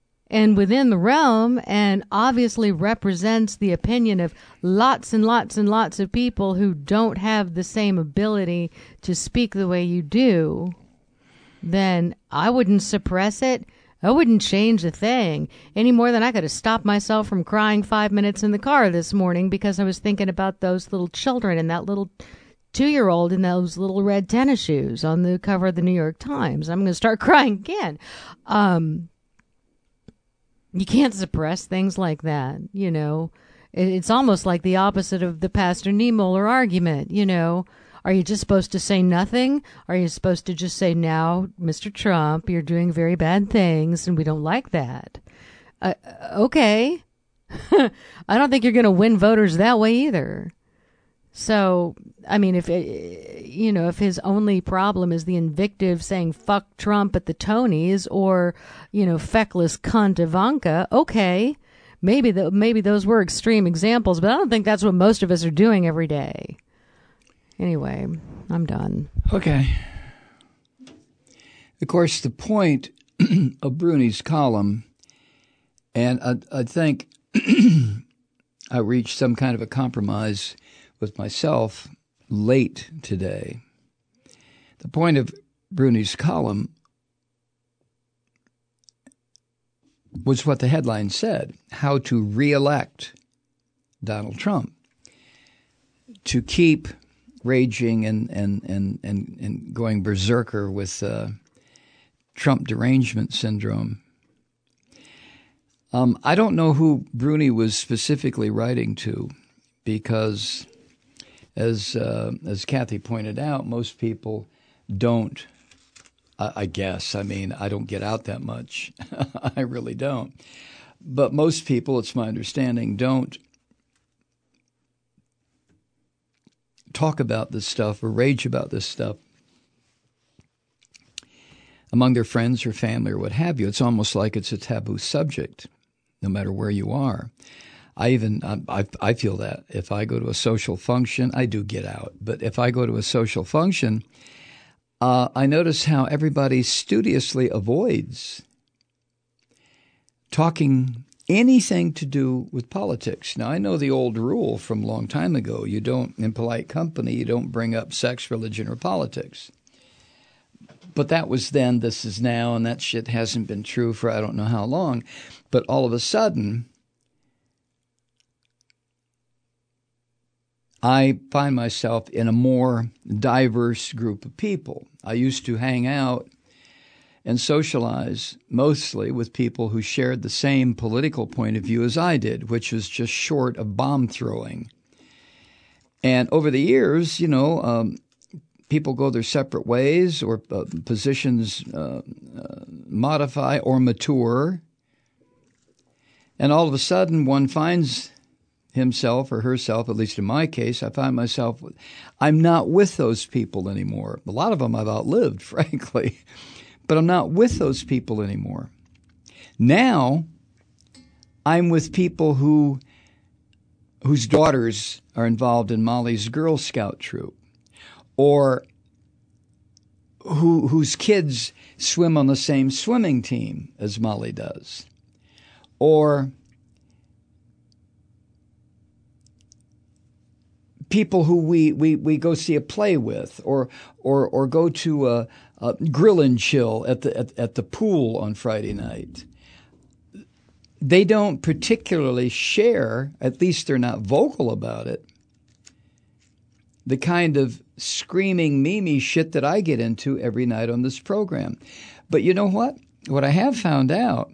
and within the realm, and obviously represents the opinion of lots and lots and lots of people who don't have the same ability to speak the way you do, then I wouldn't suppress it. I wouldn't change a thing any more than I could have stopped myself from crying five minutes in the car this morning because I was thinking about those little children and that little two-year-old in those little red tennis shoes on the cover of the New York Times. I'm going to start crying again. Um... You can't suppress things like that, you know. It's almost like the opposite of the Pastor Niemöller argument, you know. Are you just supposed to say nothing? Are you supposed to just say, now, Mister Trump, you're doing very bad things, and we don't like that? Uh, okay. I don't think you're going to win voters that way either. So, I mean, if, it, you know, if his only problem is the invective saying fuck Trump at the Tonys or, you know, feckless cunt Ivanka, okay, maybe the, maybe those were extreme examples, but I don't think that's what most of us are doing every day. Anyway, I'm done. Okay. Of course, the point of Bruni's column, and I, I think I reached some kind of a compromise with myself late today. The point of Bruni's column was what the headline said, how to reelect Donald Trump, to keep raging and, and, and, and, and going berserker with uh, Trump derangement syndrome. Um, I don't know who Bruni was specifically writing to, because As uh, as Kathy pointed out, most people don't, I, I guess, I mean, I don't get out that much. I really don't. But most people, it's my understanding, don't talk about this stuff or rage about this stuff among their friends or family or what have you. It's almost like it's a taboo subject, no matter where you are. I even, I, I feel that if I go to a social function, I do get out, but if I go to a social function, uh, I notice how everybody studiously avoids talking anything to do with politics. Now, I know the old rule from a long time ago, you don't, in polite company, you don't bring up sex, religion, or politics. But that was then, this is now, and that shit hasn't been true for I don't know how long. But all of a sudden, I find myself in a more diverse group of people. I used to hang out and socialize mostly with people who shared the same political point of view as I did, which was just short of bomb throwing. And over the years, you know, um, people go their separate ways, or uh, positions uh, uh, modify or mature. And all of a sudden, one finds himself or herself, at least in my case, I find myself, I'm not with those people anymore. A lot of them I've outlived, frankly. But I'm not with those people anymore. Now, I'm with people who whose daughters are involved in Molly's Girl Scout troop, or who whose kids swim on the same swimming team as Molly does, or people who we, we, we go see a play with, or or or go to a, a grill and chill at the at, at the pool on Friday night. They don't particularly share, at least they're not vocal about it, the kind of screaming Mimi shit that I get into every night on this program. But you know what? What I have found out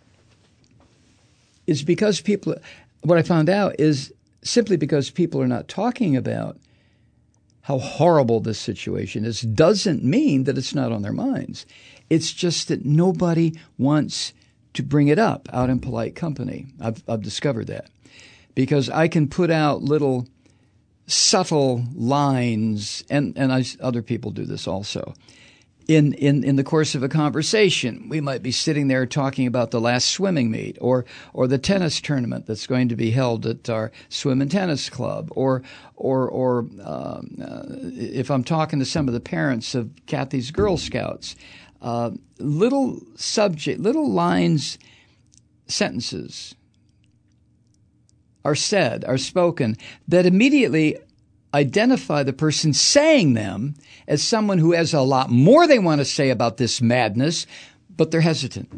is because people, what I found out is simply because people are not talking about how horrible this situation is, doesn't mean that it's not on their minds. It's just that nobody wants to bring it up out in polite company. I've, I've discovered that. Because I can put out little subtle lines, and, and I, other people do this also. In, in, in the course of a conversation, we might be sitting there talking about the last swimming meet, or or the tennis tournament that's going to be held at our swim and tennis club, or or or um, uh, if I'm talking to some of the parents of Kathy's Girl Scouts, uh, little subject, little lines, sentences are said, are spoken, that immediately identify the person saying them as someone who has a lot more they want to say about this madness, but they're hesitant.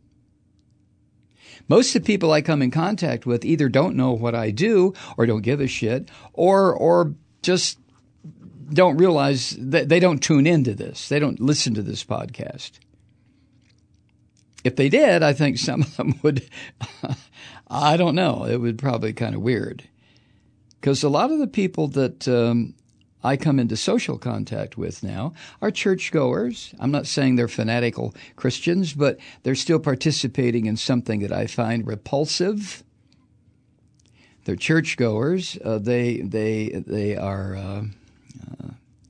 Most of the people I come in contact with either don't know what I do, or don't give a shit, or or just don't realize that they don't tune into this. They don't listen to this podcast. If they did, I think some of them would, I don't know, it would probably be kind of weird. Because a lot of the people that um, I come into social contact with now are churchgoers. I'm not saying they're fanatical Christians, but they're still participating in something that I find repulsive. They're churchgoers. Uh, they they they are uh, uh,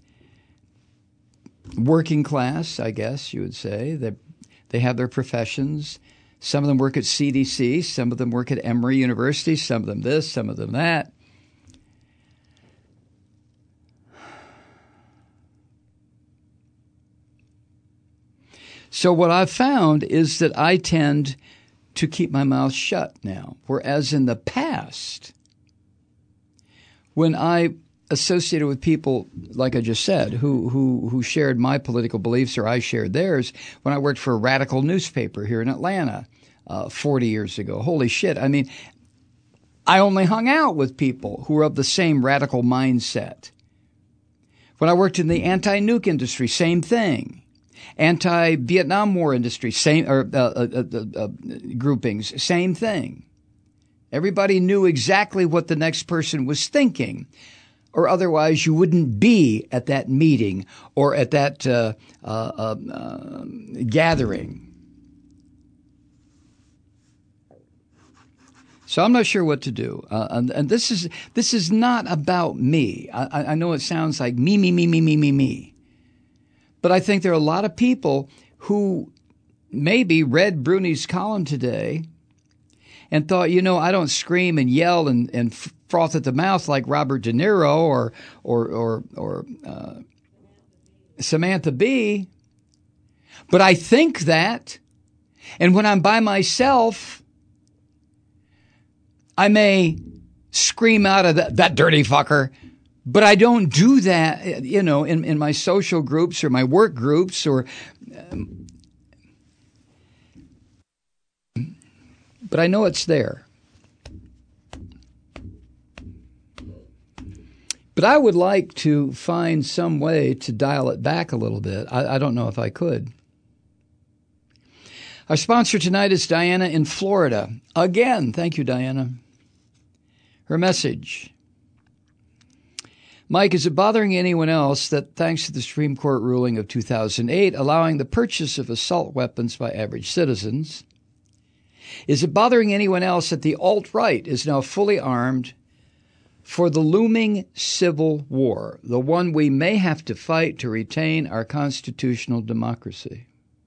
working class, I guess you would say. They they have their professions. Some of them work at C D C. Some of them work at Emory University. Some of them this. Some of them that. So what I've found is that I tend to keep my mouth shut now, whereas in the past, when I associated with people, like I just said, who who who shared my political beliefs, or I shared theirs, when I worked for a radical newspaper here in Atlanta uh, forty years ago. Holy shit. I mean, I only hung out with people who were of the same radical mindset. When I worked in the anti-nuke industry, same thing. Anti-Vietnam War industry, same or uh, uh, uh, uh, groupings, same thing. Everybody knew exactly what the next person was thinking, or otherwise you wouldn't be at that meeting or at that uh, uh, uh, uh, gathering. So I'm not sure what to do, uh, and, and this is this is not about me. I, I know it sounds like me, me, me, me, me, me, me. But I think there are a lot of people who maybe read Bruni's column today and thought, you know, I don't scream and yell and, and froth at the mouth like Robert De Niro or or or, or uh, Samantha Bee, but I think that. And when I'm by myself, I may scream out of that, that dirty fucker. But I don't do that, you know, in, in my social groups or my work groups or. Um, but I know it's there. But I would like to find some way to dial it back a little bit. I, I don't know if I could. Our sponsor tonight is Diana in Florida. Again, thank you, Diana. Her message. Mike, is it bothering anyone else that thanks to the Supreme Court ruling of two thousand eight allowing the purchase of assault weapons by average citizens, is it bothering anyone else that the alt-right is now fully armed for the looming civil war, the one we may have to fight to retain our constitutional democracy?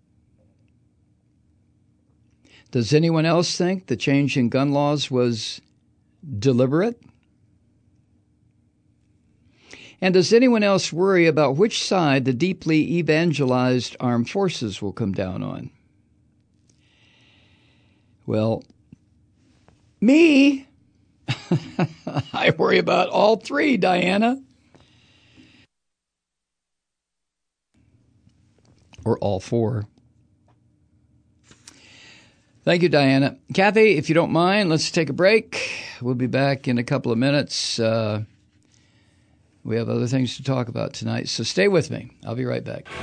Does anyone else think the change in gun laws was deliberate? And does anyone else worry about which side the deeply evangelized armed forces will come down on? Well, me, I worry about all three, Diana. Or all four. Thank you, Diana. Kathy, if you don't mind, let's take a break. We'll be back in a couple of minutes. Uh, we have other things to talk about tonight, so stay with me. I'll be right back.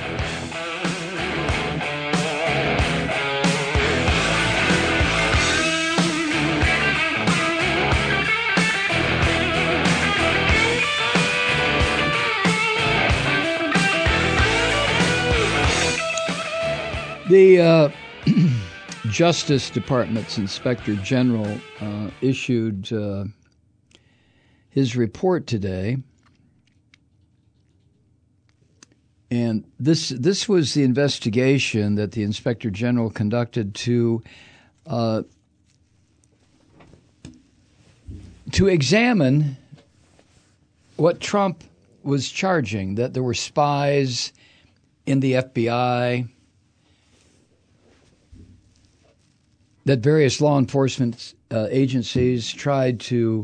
The uh, Justice Department's Inspector General uh, issued uh, his report today, and this this was the investigation that the Inspector General conducted to uh, to examine what Trump was charging, that there were spies in the F B I, that various law enforcement uh, agencies tried to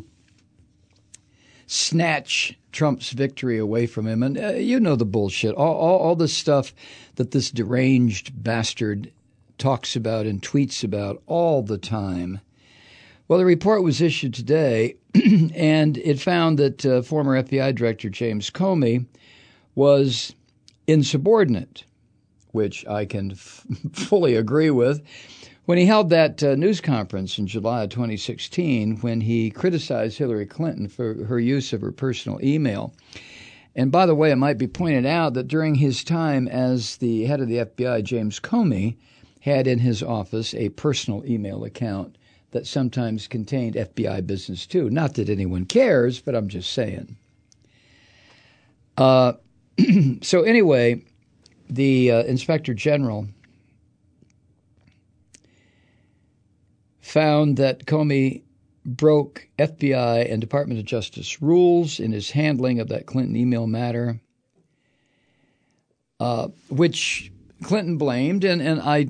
snatch Trump's victory away from him. And uh, you know the bullshit, all, all, all the stuff that this deranged bastard talks about and tweets about all the time. Well, the report was issued today, and it found that uh, former F B I Director James Comey was insubordinate, which I can f- fully agree with. When he held that uh, news conference in July of twenty sixteen, when he criticized Hillary Clinton for her use of her personal email. And by the way, it might be pointed out that during his time as the head of the F B I, James Comey had in his office a personal email account that sometimes contained F B I business too. Not that anyone cares, but I'm just saying. Uh, so anyway, the uh, Inspector General found that Comey broke F B I and Department of Justice rules in his handling of that Clinton email matter, uh, which Clinton blamed, and, and I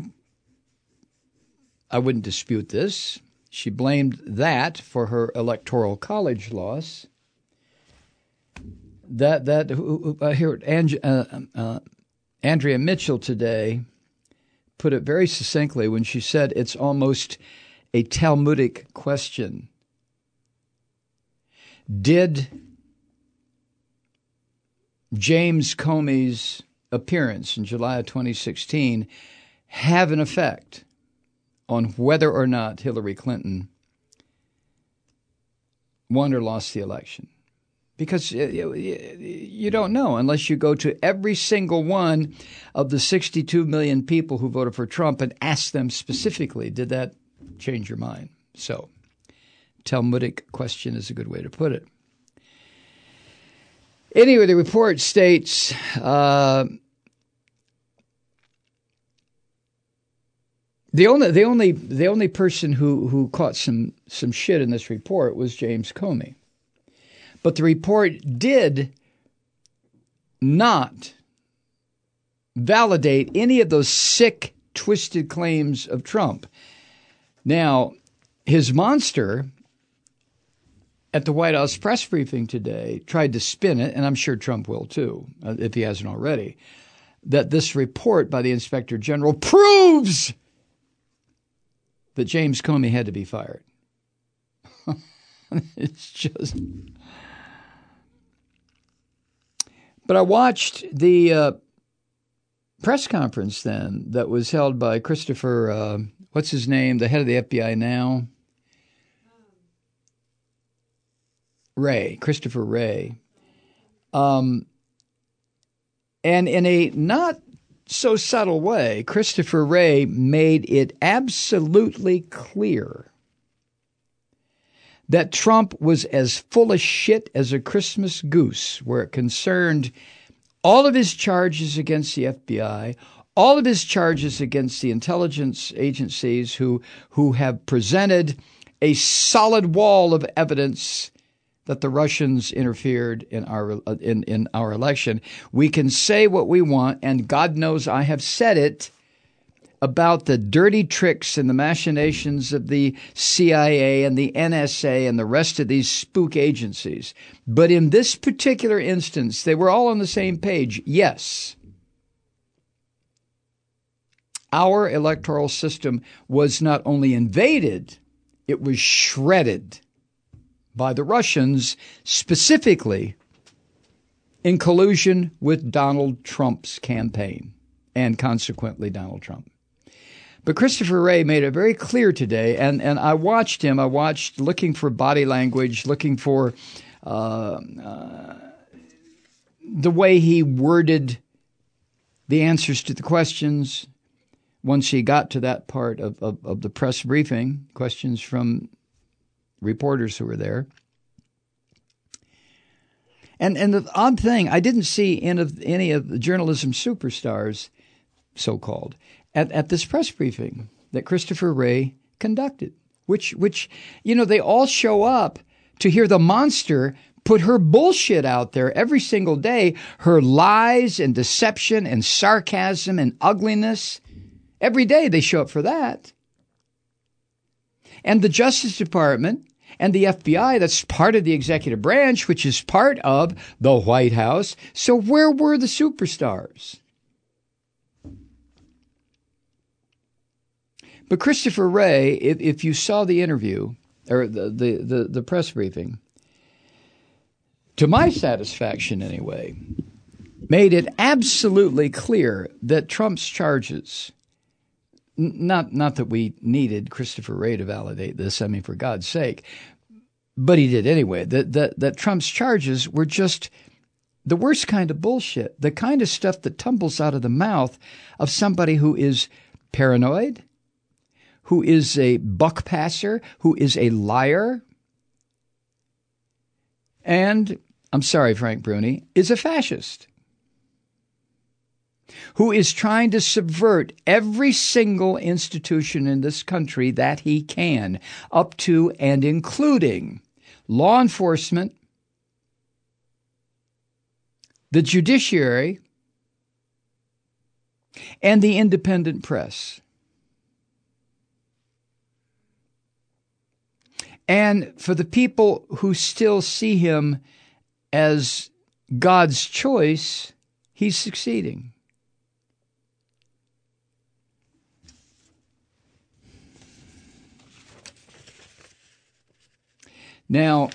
I wouldn't dispute this. She blamed that for her electoral college loss. That that uh, here Ange, uh, uh, Andrea Mitchell today put it very succinctly when she said it's almost a Talmudic question. Did James Comey's appearance in July of twenty sixteen have an effect on whether or not Hillary Clinton won or lost the election? Because you don't know unless you go to every single one of the sixty-two million people who voted for Trump and ask them specifically, did that change your mind? So, Talmudic question is a good way to put it. Anyway, the report states uh, the only the only the only person who who caught some some shit in this report was James Comey. But the report did not validate any of those sick, twisted claims of Trump. Now, his monster at the White House press briefing today tried to spin it, and I'm sure Trump will too, if he hasn't already, that this report by the Inspector General proves that James Comey had to be fired. It's just... But I watched the uh, press conference then that was held by Christopher, uh, what's his name, the head of the F B I now? Wray, Christopher Wray. Um, and in a not so subtle way, Christopher Wray made it absolutely clear that Trump was as full of shit as a Christmas goose where it concerned all of his charges against the F B I, all of his charges against the intelligence agencies who, who have presented a solid wall of evidence that the Russians interfered in our in, in our election. We can say what we want, and God knows I have said it about the dirty tricks and the machinations of the C I A and the N S A and the rest of these spook agencies. But in this particular instance, they were all on the same page. Yes, our electoral system was not only invaded, it was shredded by the Russians, specifically in collusion with Donald Trump's campaign and consequently Donald Trump. But Christopher Wray made it very clear today, and, and I watched him. I watched looking for body language, looking for uh, uh, the way he worded the answers to the questions once he got to that part of, of, of the press briefing, questions from reporters who were there. And and the odd thing, I didn't see any of, any of the journalism superstars, so-called, at, at this press briefing that Christopher Wray conducted, which, which, you know, they all show up to hear the monster put her bullshit out there every single day, her lies and deception and sarcasm and ugliness. Every day they show up for that. And the Justice Department and the F B I, that's part of the executive branch, which is part of the White House. So where were the superstars? But Christopher Wray, if, if you saw the interview or the, the, the, the press briefing, to my satisfaction anyway, made it absolutely clear that Trump's charges, Not not that we needed Christopher Wray to validate this, I mean, for God's sake, but he did anyway, that, that, that Trump's charges were just the worst kind of bullshit, the kind of stuff that tumbles out of the mouth of somebody who is paranoid, who is a buck passer, who is a liar, and, I'm sorry, Frank Bruni, is a fascist, who is trying to subvert every single institution in this country that he can, up to and including law enforcement, the judiciary, and the independent press. And for the people who still see him as God's choice, he's succeeding. Now,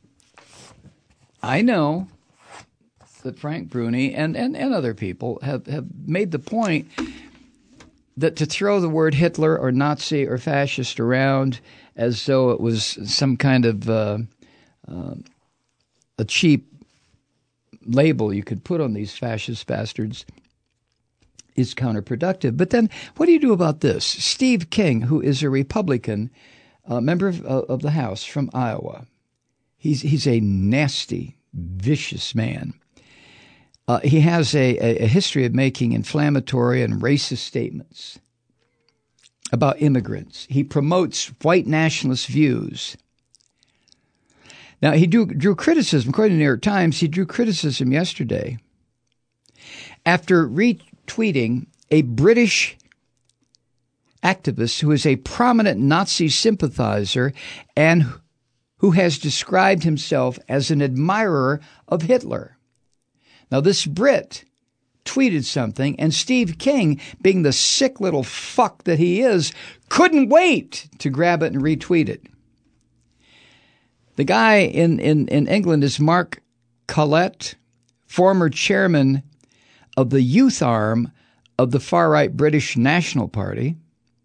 I know that Frank Bruni and, and, and other people have, have made the point that to throw the word Hitler or Nazi or fascist around as though it was some kind of uh, uh, a cheap label you could put on these fascist bastards is counterproductive. But then what do you do about this? Steve King, who is a Republican, a member of, uh, of the House from Iowa. He's he's a nasty, vicious man. Uh, he has a, a, a history of making inflammatory and racist statements about immigrants. He promotes white nationalist views. Now, he drew, drew criticism, according to the New York Times, he drew criticism yesterday after retweeting a British activist who is a prominent Nazi sympathizer and who has described himself as an admirer of Hitler. Now, this Brit tweeted something, and Steve King, being the sick little fuck that he is, couldn't wait to grab it and retweet it. The guy in, in, in England is Mark Collett former chairman of the youth arm of the far-right British National Party.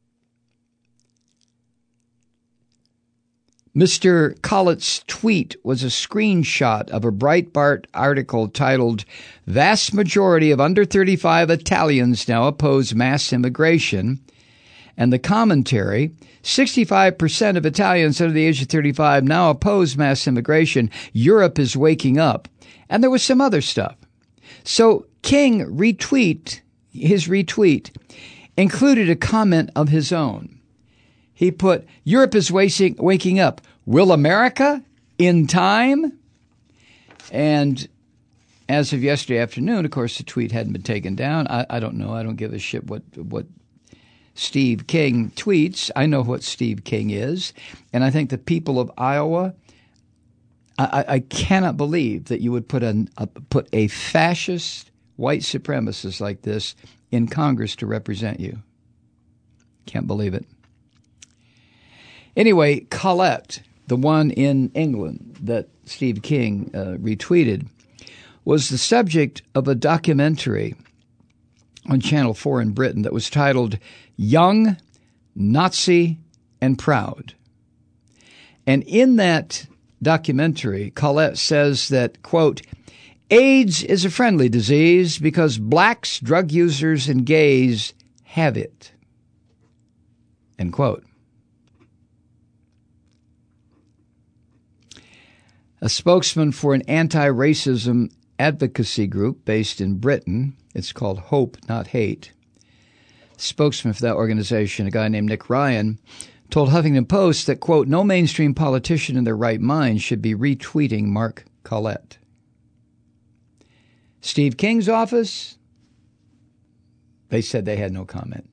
Mister Collett's tweet was a screenshot of a Breitbart article titled, "Vast majority of under thirty-five Italians now oppose mass immigration." And the commentary, sixty-five percent of Italians under the age of thirty-five now oppose mass immigration. Europe is waking up. And there was some other stuff. So King retweet, his retweet included a comment of his own. He put, Europe is waking, waking up. Will America in time? And as of yesterday afternoon, of course, the tweet hadn't been taken down. I, I don't know. I don't give a shit what, what Steve King tweets. I know what Steve King is. And I think the people of Iowa, I, I cannot believe that you would put a, a, put a fascist white supremacist like this in Congress to represent you. Can't believe it. Anyway, Colette, the one in England that Steve King uh, retweeted, was the subject of a documentary on Channel four in Britain that was titled Young, Nazi, and Proud. And in that documentary, Colette says that, quote, AIDS is a friendly disease because blacks, drug users, and gays have it, end quote. A spokesman for an anti-racism advocacy group based in Britain, it's called Hope, Not Hate. Spokesman for that organization, a guy named Nick Ryan, told Huffington Post that, quote, no mainstream politician in their right mind should be retweeting Mark Collette. Steve King's office, they said they had no comment.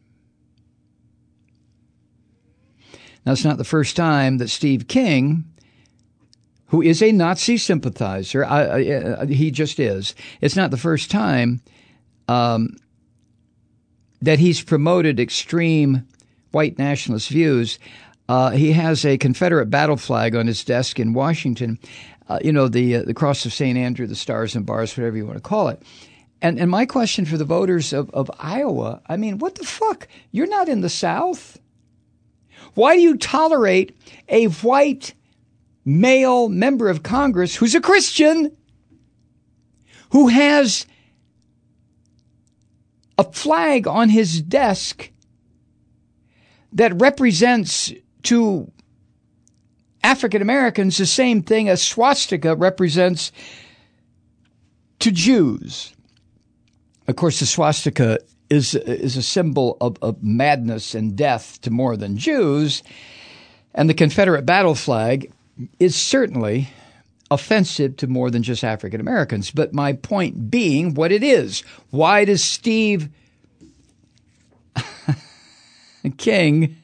Now, it's not the first time that Steve King, who is a Nazi sympathizer, I, I, he just is, it's not the first time um, that he's promoted extreme white nationalist views. Uh, he has a Confederate battle flag on his desk in Washington, uh, you know, the uh, the Cross of Saint Andrew, the Stars and Bars, whatever you want to call it. And and my question for the voters of, of Iowa, I mean, what the fuck? You're not in the South. Why do you tolerate a white male member of Congress who's a Christian, who has a flag on his desk that represents to African Americans the same thing a swastika represents to Jews? Of course, the swastika is is a symbol of, of madness and death to more than Jews, and the Confederate battle flag is certainly offensive to more than just African Americans. But my point being what it is. Why does Steve King,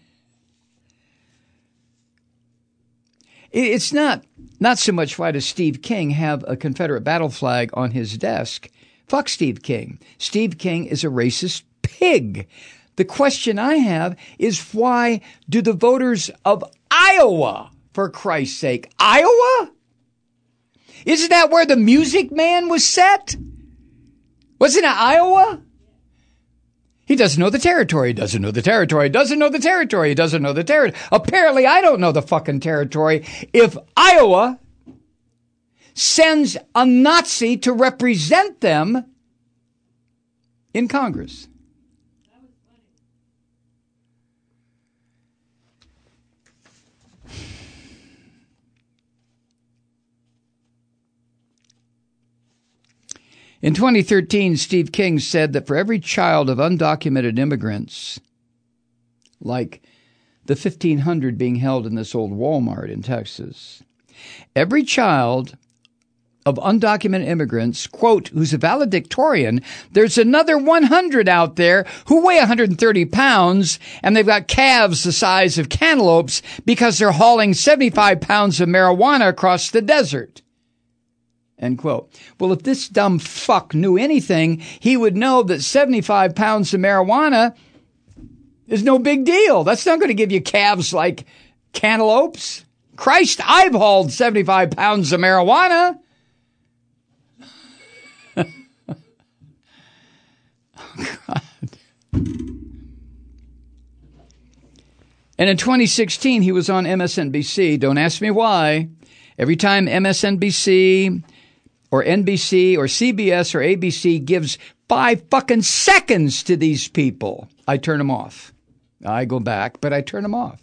it's not not so much why does Steve King have a Confederate battle flag on his desk. Fuck Steve King. Steve King is a racist pig. The question I have is why do the voters of Iowa, for Christ's sake, Iowa? Isn't that where the Music Man was set? Wasn't it Iowa? He doesn't know the territory. He doesn't know the territory. He doesn't know the territory. He doesn't know the territory. Apparently, I don't know the fucking territory. If Iowa sends a Nazi to represent them in Congress. In twenty thirteen, Steve King said that for every child of undocumented immigrants, like the fifteen hundred being held in this old Walmart in Texas, every child of undocumented immigrants, quote, who's a valedictorian, there's another one hundred out there who weigh one hundred thirty pounds and they've got calves the size of cantaloupes because they're hauling seventy-five pounds of marijuana across the desert. End quote. Well, if this dumb fuck knew anything, he would know that seventy-five pounds of marijuana is no big deal. That's not going to give you calves like cantaloupes. Christ, I've hauled seventy-five pounds of marijuana. And in twenty sixteen, he was on M S N B C. Don't ask me why. Every time M S N B C or N B C or C B S or A B C gives five fucking seconds to these people, I turn them off. I go back, but I turn them off.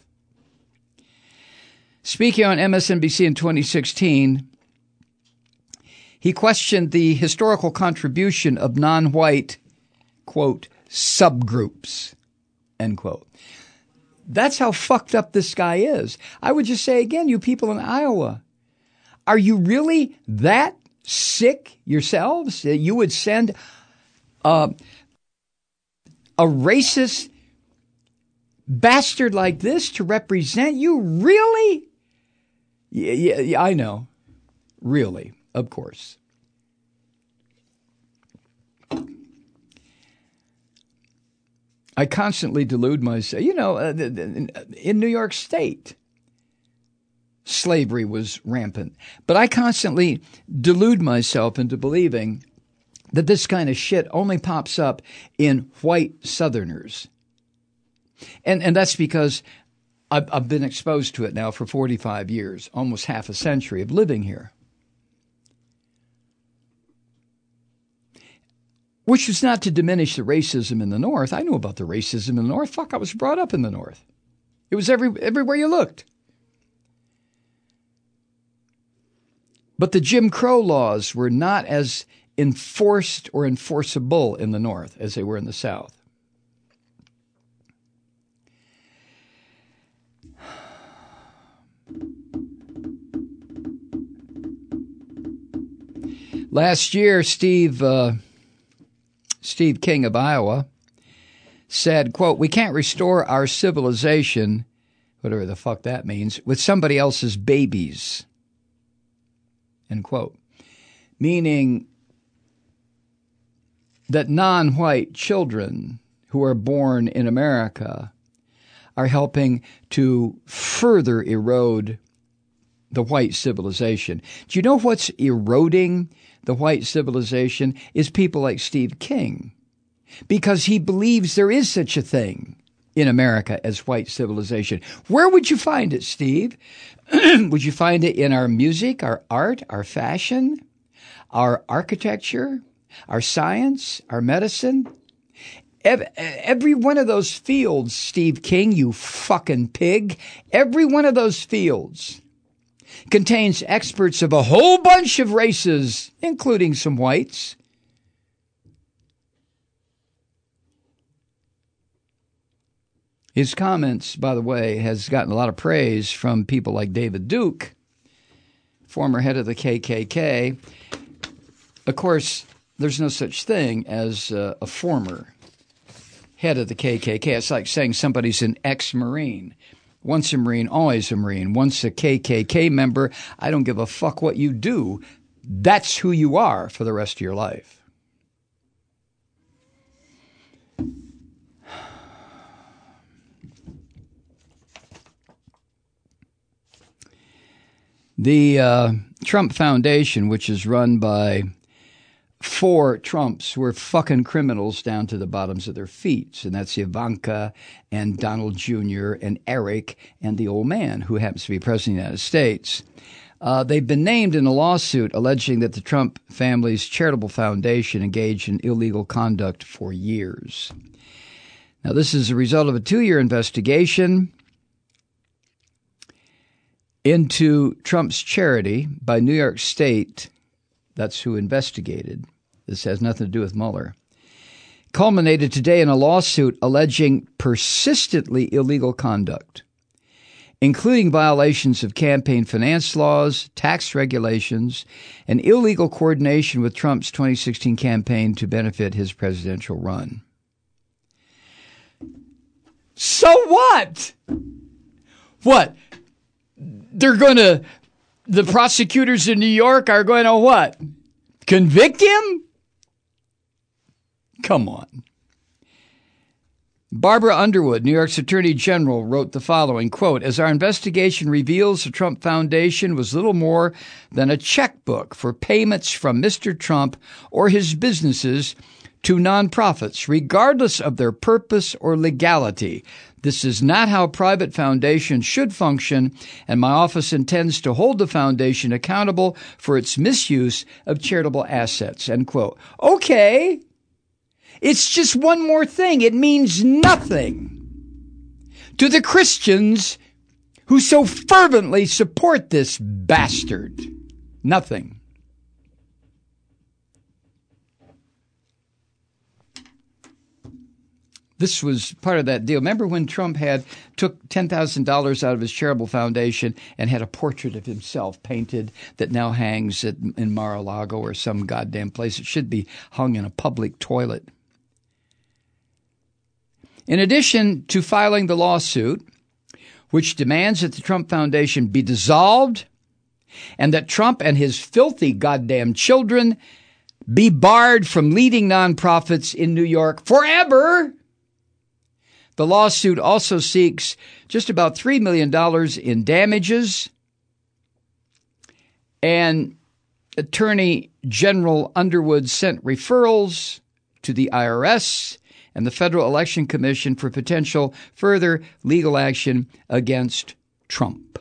Speaking on M S N B C in twenty sixteen, he questioned the historical contribution of non-white, quote, subgroups, end quote. That's how fucked up this guy is. I would just say again, you people in Iowa, are you really that sick yourselves that you would send uh, a racist bastard like this to represent you? Really? Yeah, yeah, yeah, I know. Really, of course. I constantly delude myself. You know, uh, in New York State, slavery was rampant. But I constantly delude myself into believing that this kind of shit only pops up in white Southerners. And and that's because I've, I've been exposed to it now for forty-five years, almost half a century of living here. Which is not to diminish the racism in the North. I knew about the racism in the North. Fuck, I was brought up in the North. It was every everywhere you looked. But the Jim Crow laws were not as enforced or enforceable in the North as they were in the South. Last year, Steve... Uh, Steve King of Iowa said, quote, "We can't restore our civilization," whatever the fuck that means, "with somebody else's babies," end quote. Meaning that non-white children who are born in America are helping to further erode the white civilization. Do you know what's eroding the white civilization is people like Steve King, because he believes there is such a thing in America as white civilization. Where would you find it, Steve? Would you find it in our music, our art, our fashion, our architecture, our science, our medicine? Every one of those fields, Steve King, you fucking pig, every one of those fields contains experts of a whole bunch of races, including some whites. His comments, by the way, has gotten a lot of praise from people like David Duke, former head of the K K K. Of course, there's no such thing as uh, a former head of the K K K. It's like saying somebody's an ex-Marine. Once a Marine, always a Marine. Once a K K K member, I don't give a fuck what you do. That's who you are for the rest of your life. The uh, Trump Foundation, which is run by four Trumps who are fucking criminals down to the bottoms of their feet. And that's Ivanka and Donald Junior and Eric and the old man who happens to be president of the United States. Uh, they've been named in a lawsuit alleging that the Trump family's charitable foundation engaged in illegal conduct for years. Now, this is a result of a two-year investigation into Trump's charity by New York State. That's who investigated. This has nothing to do with Mueller. Culminated today in a lawsuit alleging persistently illegal conduct, including violations of campaign finance laws, tax regulations, and illegal coordination with Trump's twenty sixteen campaign to benefit his presidential run. So what? What? They're going to, the prosecutors in New York are going to what? Convict him? Come on. Barbara Underwood, New York's Attorney General, wrote the following, quote, "As our investigation reveals, the Trump Foundation was little more than a checkbook for payments from Mister Trump or his businesses to nonprofits, regardless of their purpose or legality. This is not how private foundations should function, and my office intends to hold the foundation accountable for its misuse of charitable assets." End quote. Okay. It's just one more thing. It means nothing to the Christians who so fervently support this bastard. Nothing. This was part of that deal. Remember when Trump had took ten thousand dollars out of his charitable foundation and had a portrait of himself painted that now hangs at, in Mar-a-Lago or some goddamn place? It should be hung in a public toilet. In addition to filing the lawsuit, which demands that the Trump Foundation be dissolved and that Trump and his filthy goddamn children be barred from leading nonprofits in New York forever, the lawsuit also seeks just about three million dollars in damages, and Attorney General Underwood sent referrals to the I R S and the Federal Election Commission for potential further legal action against Trump.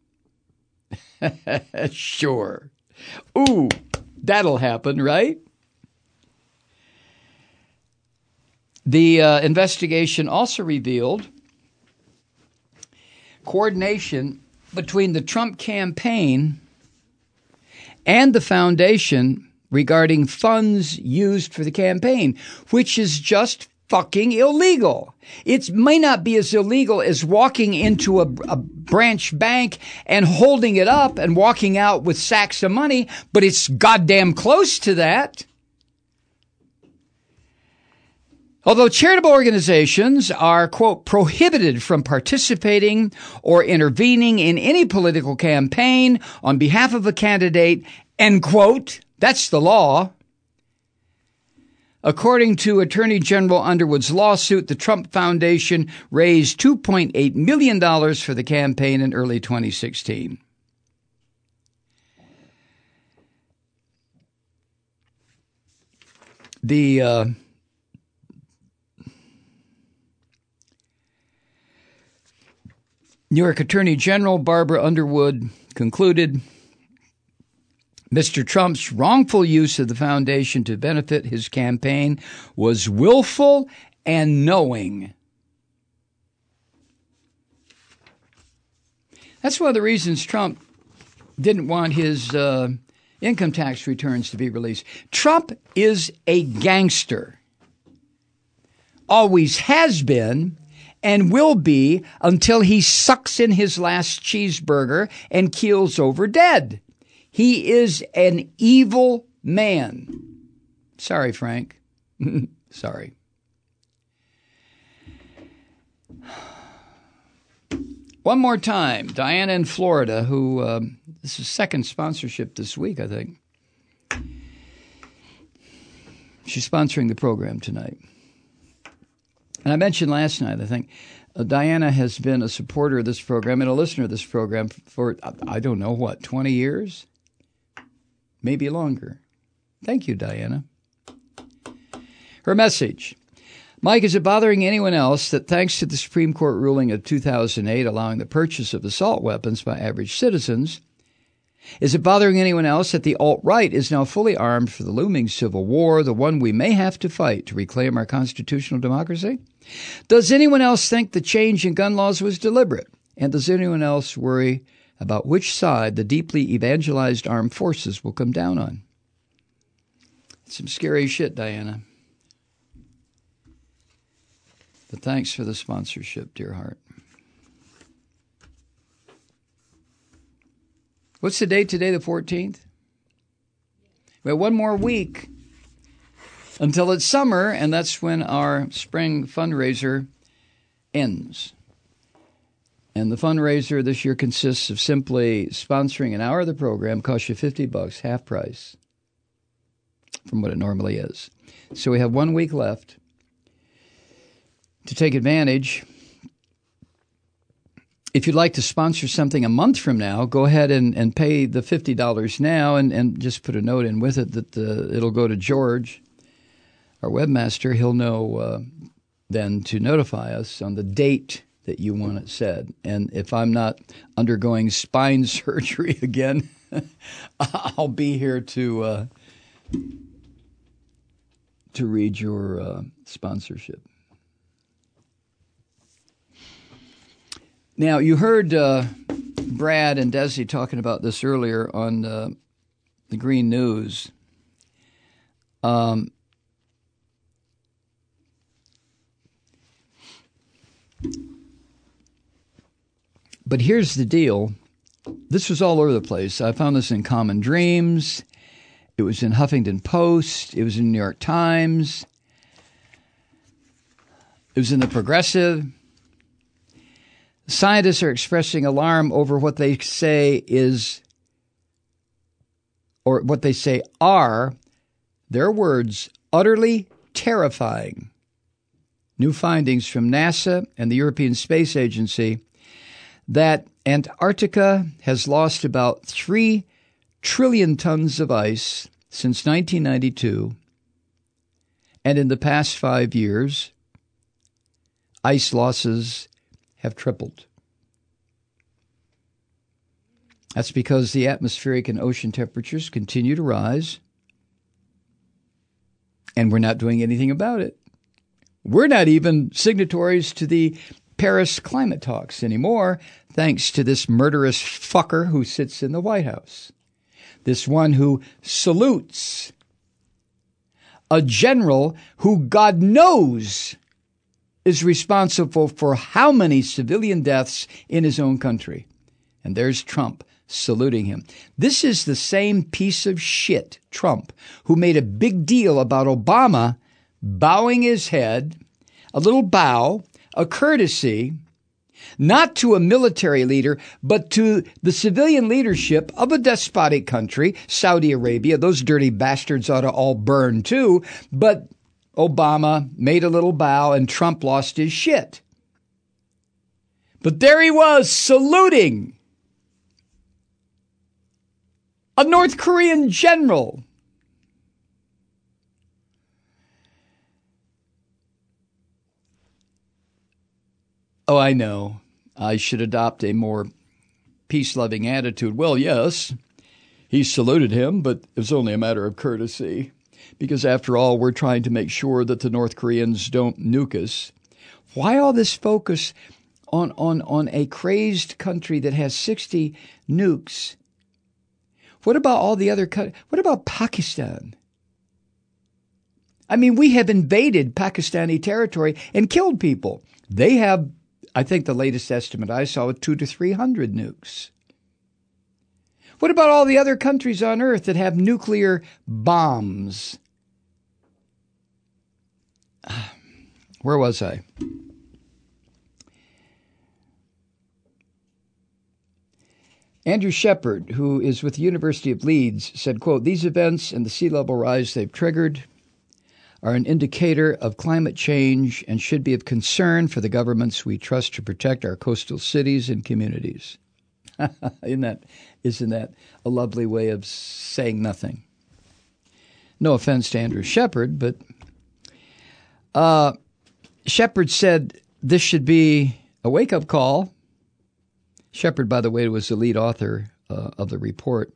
Sure. Ooh, that'll happen, right? The uh, investigation also revealed coordination between the Trump campaign and the foundation regarding funds used for the campaign, which is just fucking illegal. It may not be as illegal as walking into a, a branch bank and holding it up and walking out with sacks of money, but it's goddamn close to that. Although charitable organizations are, quote, prohibited from participating or intervening in any political campaign on behalf of a candidate, end quote, that's the law. According to Attorney General Underwood's lawsuit, the Trump Foundation raised two point eight million dollars for the campaign in early twenty sixteen. The uh, New York Attorney General Barbara Underwood concluded Mister Trump's wrongful use of the foundation to benefit his campaign was willful and knowing. That's one of the reasons Trump didn't want his uh, income tax returns to be released. Trump is a gangster. Always has been and will be until he sucks in his last cheeseburger and keels over dead. He is an evil man. Sorry, Frank. Sorry. One more time, Diana in Florida, who, um, this is second sponsorship this week, I think. She's sponsoring the program tonight. And I mentioned last night, I think, uh, Diana has been a supporter of this program and a listener of this program for, I don't know what, twenty years? Maybe longer. Thank you, Diana. Her message. Mike, is it bothering anyone else that thanks to the Supreme Court ruling of two thousand eight allowing the purchase of assault weapons by average citizens, is it bothering anyone else that the alt-right is now fully armed for the looming civil war, the one we may have to fight to reclaim our constitutional democracy? Does anyone else think the change in gun laws was deliberate? And does anyone else worry about which side the deeply evangelized armed forces will come down on? Some scary shit, Diana. But thanks for the sponsorship, dear heart. What's the date today, the fourteenth? We have one more week until it's summer, and that's when our spring fundraiser ends. And the fundraiser this year consists of simply sponsoring an hour of the program, costs you fifty bucks, half price from what it normally is. So we have one week left to take advantage. If you'd like to sponsor something a month from now, go ahead and, and pay the fifty dollars now and, and just put a note in with it that the, it'll go to George our webmaster, he'll know uh, then to notify us on the date that you want it said. And if I'm not undergoing spine surgery again, I'll be here to uh, to read your uh, sponsorship. Now, you heard uh, Brad and Desi talking about this earlier on uh, the Green News. Um, but here's the deal. This was all over the place. I found this in Common Dreams. It was in Huffington Post. It was in New York Times. It was in The Progressive. Scientists are expressing alarm over what they say is, or what they say are, their words, utterly terrifying. New findings from NASA and the European Space Agency that Antarctica has lost about three trillion tons of ice since nineteen ninety-two, and in the past five years, ice losses have tripled. That's because the atmospheric and ocean temperatures continue to rise, and we're not doing anything about it. We're not even signatories to the Paris climate talks anymore, thanks to this murderous fucker who sits in the White House. This one who salutes a general who God knows is responsible for how many civilian deaths in his own country. And there's Trump saluting him. This is the same piece of shit, Trump, who made a big deal about Obama bowing his head, a little bow, a courtesy, not to a military leader, but to the civilian leadership of a despotic country, Saudi Arabia. Those dirty bastards ought to all burn too. But Obama made a little bow and Trump lost his shit. But there he was saluting a North Korean general. Oh, I know. I should adopt a more peace-loving attitude. Well, yes, he saluted him, but it was only a matter of courtesy. Because after all, we're trying to make sure that the North Koreans don't nuke us. Why all this focus on, on, on a crazed country that has sixty nukes? What about all the other countries? What about Pakistan? I mean, we have invaded Pakistani territory and killed people. They have, I think the latest estimate I saw was two to three hundred nukes. What about all the other countries on earth that have nuclear bombs? Where was I? Andrew Shepard, who is with the University of Leeds, said, quote, "These events and the sea level rise they've triggered are an indicator of climate change and should be of concern for the governments we trust to protect our coastal cities and communities." Isn't that, isn't that a lovely way of saying nothing? No offense to Andrew Shepard, but uh, Shepard said this should be a wake-up call. Shepard, by the way, was the lead author uh, of the report.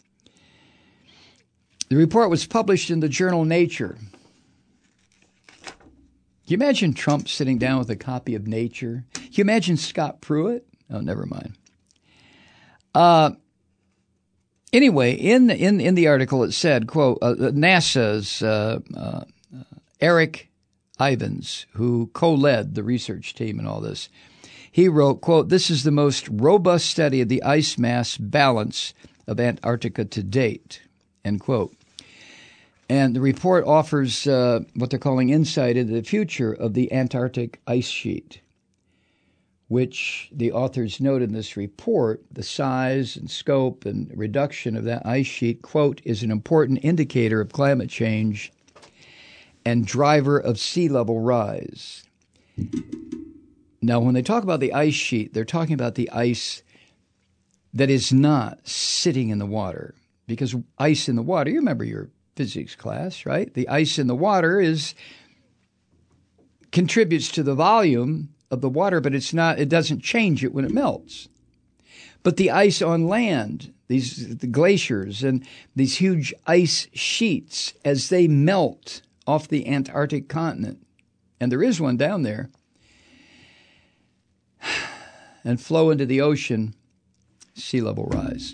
The report was published in the journal Nature. Can you imagine Trump sitting down with a copy of Nature? Can you imagine Scott Pruitt? Oh, never mind. Uh, anyway, in the, in in the article it said, quote, uh, NASA's uh, uh, Eric Ivins, who co-led the research team and all this, he wrote, quote, "This is the most robust study of the ice mass balance of Antarctica to date," end quote. And the report offers uh, what they're calling insight into the future of the Antarctic ice sheet, which the authors note in this report, the size and scope and reduction of that ice sheet, quote, "is an important indicator of climate change and driver of sea level rise." Now, when they talk about the ice sheet, they're talking about the ice that is not sitting in the water. Because ice in the water, you remember your physics class, right? The ice in the water is contributes to the volume of the water, but it's not. It doesn't change it when it melts. But the ice on land, these the glaciers and these huge ice sheets, as they melt off the Antarctic continent, and there is one down there, and flow into the ocean, sea level rise.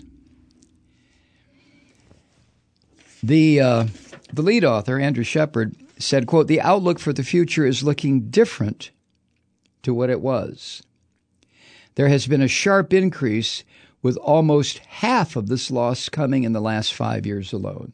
The uh, the lead author, Andrew Shepard, said, quote, "The outlook for the future is looking different to what it was. There has been a sharp increase, with almost half of this loss coming in the last five years alone."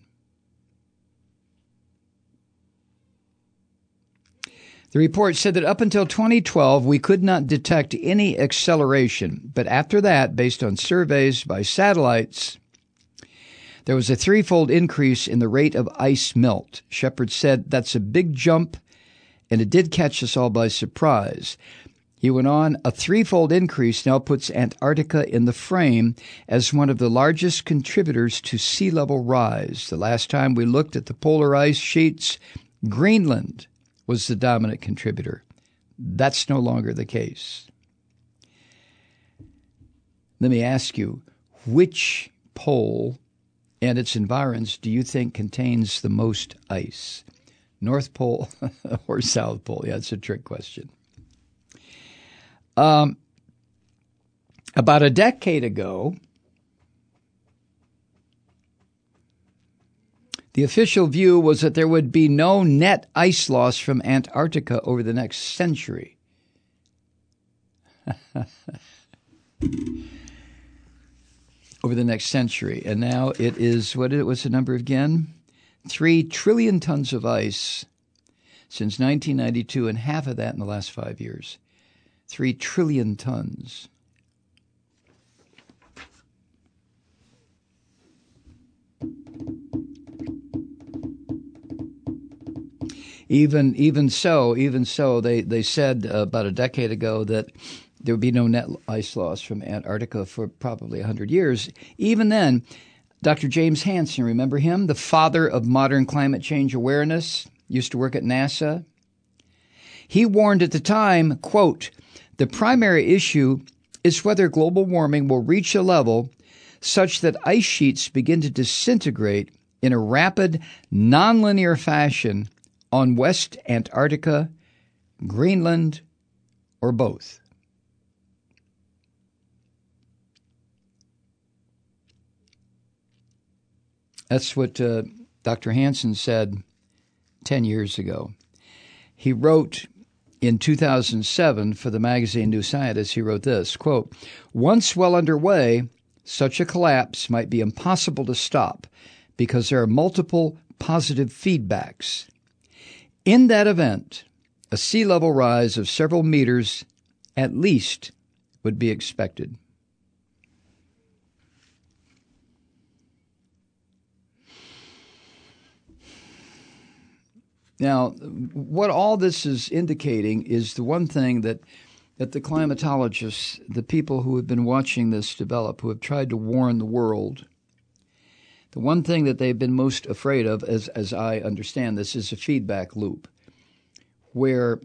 The report said that up until twenty twelve, we could not detect any acceleration. But after that, based on surveys by satellites, there was a threefold increase in the rate of ice melt. Shepard said that's a big jump, and it did catch us all by surprise. He went on, a threefold increase now puts Antarctica in the frame as one of the largest contributors to sea level rise. The last time we looked at the polar ice sheets, Greenland was the dominant contributor. That's no longer the case. Let me ask you, which pole and its environs do you think contains the most ice? North Pole or South Pole? Yeah, it's a trick question. Um, about a decade ago, the official view was that there would be no net ice loss from Antarctica over the next century. Over the next century. And now it is, what was the number again? Three trillion tons of ice since nineteen ninety-two, and half of that in the last five years. Three trillion tons. Even even so, even so, they, they said uh, about a decade ago that there would be no net ice loss from Antarctica for probably one hundred years. Even then, Doctor James Hansen, remember him? The father of modern climate change awareness, used to work at NASA. He warned at the time, quote, "The primary issue is whether global warming will reach a level such that ice sheets begin to disintegrate in a rapid, nonlinear fashion on West Antarctica, Greenland, or both." That's what uh, Doctor Hansen said ten years ago. He wrote in two thousand seven for the magazine New Scientist, he wrote this, quote, "Once well underway, such a collapse might be impossible to stop because there are multiple positive feedbacks. In that event, a sea level rise of several meters at least would be expected." Now, what all this is indicating is the one thing that that the climatologists, the people who have been watching this develop, who have tried to warn the world, the one thing that they've been most afraid of, as, as I understand this, is a feedback loop, where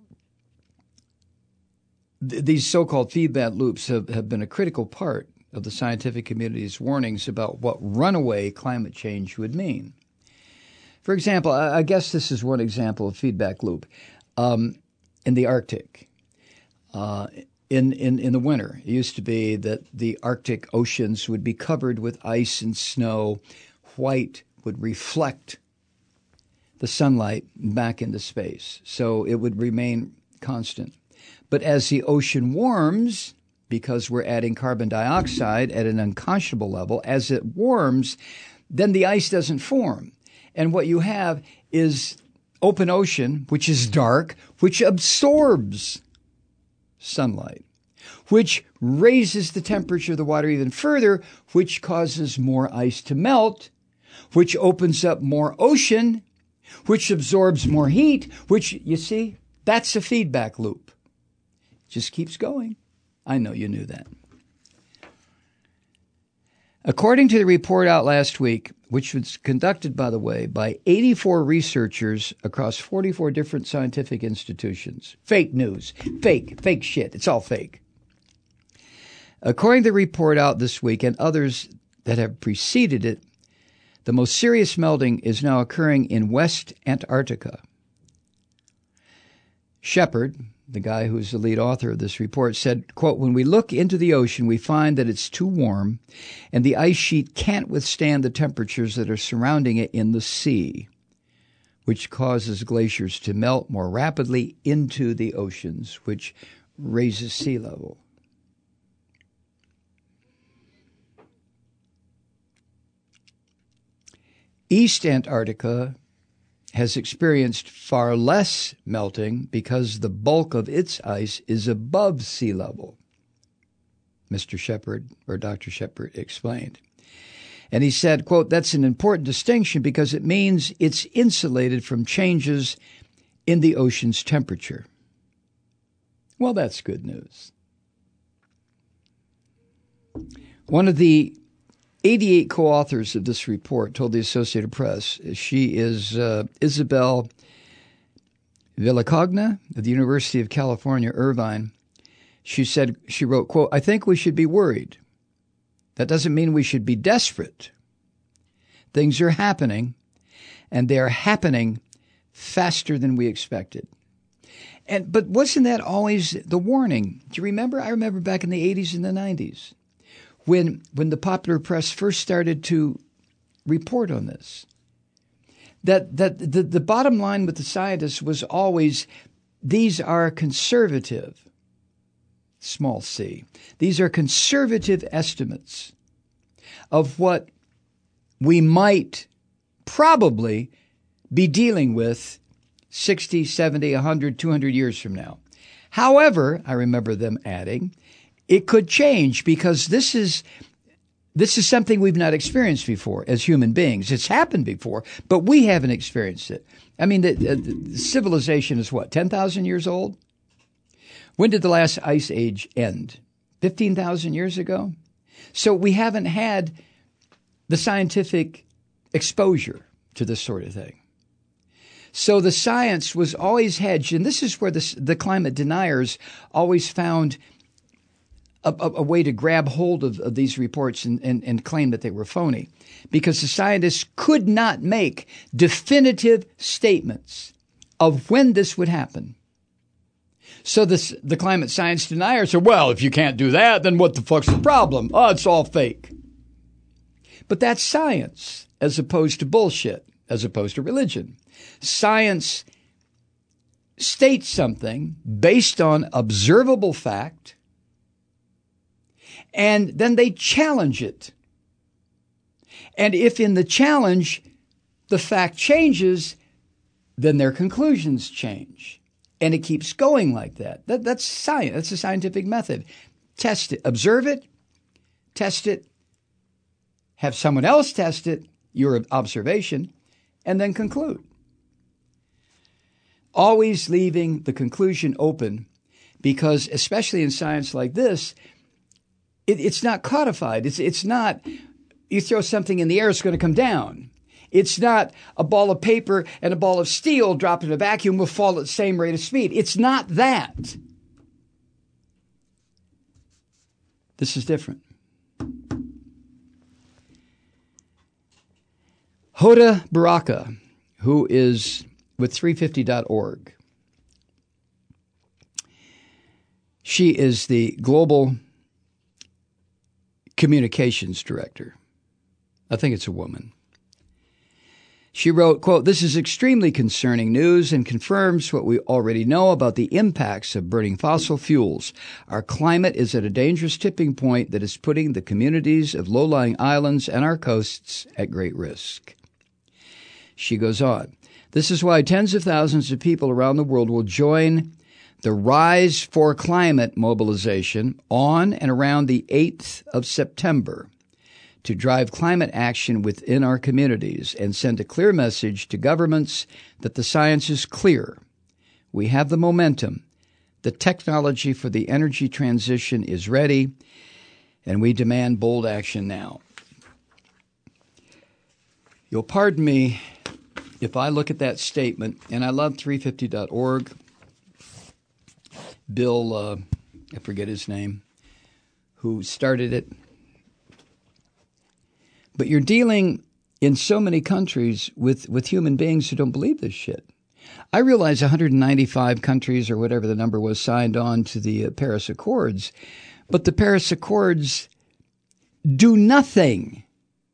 th- these so-called feedback loops have, have been a critical part of the scientific community's warnings about what runaway climate change would mean. For example, I guess this is one example of feedback loop. Um, in the Arctic, uh, in, in, in the winter, it used to be that the Arctic oceans would be covered with ice and snow. White would reflect the sunlight back into space, so it would remain constant. But as the ocean warms, because we're adding carbon dioxide at an unconscionable level, as it warms, then the ice doesn't form. And what you have is open ocean, which is dark, which absorbs sunlight, which raises the temperature of the water even further, which causes more ice to melt, which opens up more ocean, which absorbs more heat, which, you see, that's a feedback loop. It just keeps going. I know you knew that. According to the report out last week, which was conducted, by the way, by eighty-four researchers across forty-four different scientific institutions. Fake news. Fake. Fake shit. It's all fake. According to the report out this week and others that have preceded it, the most serious melting is now occurring in West Antarctica. Shepard, the guy who's the lead author of this report, said, quote, "When we look into the ocean, we find that it's too warm and the ice sheet can't withstand the temperatures that are surrounding it in the sea, which causes glaciers to melt more rapidly into the oceans, which raises sea level." East Antarctica has experienced far less melting because the bulk of its ice is above sea level, Mister Shepard, or Doctor Shepard, explained. And he said, quote, "That's an important distinction because it means it's insulated from changes in the ocean's temperature." Well, that's good news. One of the eighty-eight co-authors of this report told the Associated Press, she is uh, Isabel Villacogna of the University of California, Irvine. She said, she wrote, quote, "I think we should be worried. That doesn't mean we should be desperate. Things are happening, and they are happening faster than we expected." And but wasn't that always the warning? Do you remember? I remember back in the eighties and the nineties. When when the popular press first started to report on this, that that the, the bottom line with the scientists was always, these are conservative, small c, these are conservative estimates of what we might probably be dealing with sixty, seventy, one hundred, two hundred years from now. However, I remember them adding, it could change because this is this is something we've not experienced before as human beings. It's happened before, but we haven't experienced it. I mean, the, the civilization is what, ten thousand years old? When did the last ice age end? fifteen thousand years ago? So we haven't had the scientific exposure to this sort of thing. So the science was always hedged, and this is where the, the climate deniers always found A, a, a way to grab hold of, of these reports and, and, and claim that they were phony, because the scientists could not make definitive statements of when this would happen. So this, the climate science deniers are, well, if you can't do that, then what the fuck's the problem? Oh, it's all fake. But that's science as opposed to bullshit, as opposed to religion. Science states something based on observable fact, and then they challenge it. And if in the challenge the fact changes, then their conclusions change. And it keeps going like that. that that's science. That's a scientific method. Test it. Observe it. Test it. Have someone else test it, your observation, and then conclude. Always leaving the conclusion open, because especially in science like this, It, it's not codified. It's it's not, you throw something in the air, it's going to come down. It's not a ball of paper and a ball of steel dropped in a vacuum will fall at the same rate of speed. It's not that. This is different. Hoda Baraka, who is with three fifty dot org. She is the global communications director. I think it's a woman. She wrote, quote, "This is extremely concerning news and confirms what we already know about the impacts of burning fossil fuels. Our climate is at a dangerous tipping point that is putting the communities of low-lying islands and our coasts at great risk." She goes on, "This is why tens of thousands of people around the world will join the Rise for Climate mobilization on and around the eighth of September to drive climate action within our communities and send a clear message to governments that the science is clear. We have the momentum. The technology for the energy transition is ready, and we demand bold action now." You'll pardon me if I look at that statement, and I love three fifty dot org. Bill, uh, I forget his name, who started it. But you're dealing in so many countries with, with human beings who don't believe this shit. I realize one hundred ninety-five countries or whatever the number was signed on to the uh, Paris Accords, but the Paris Accords do nothing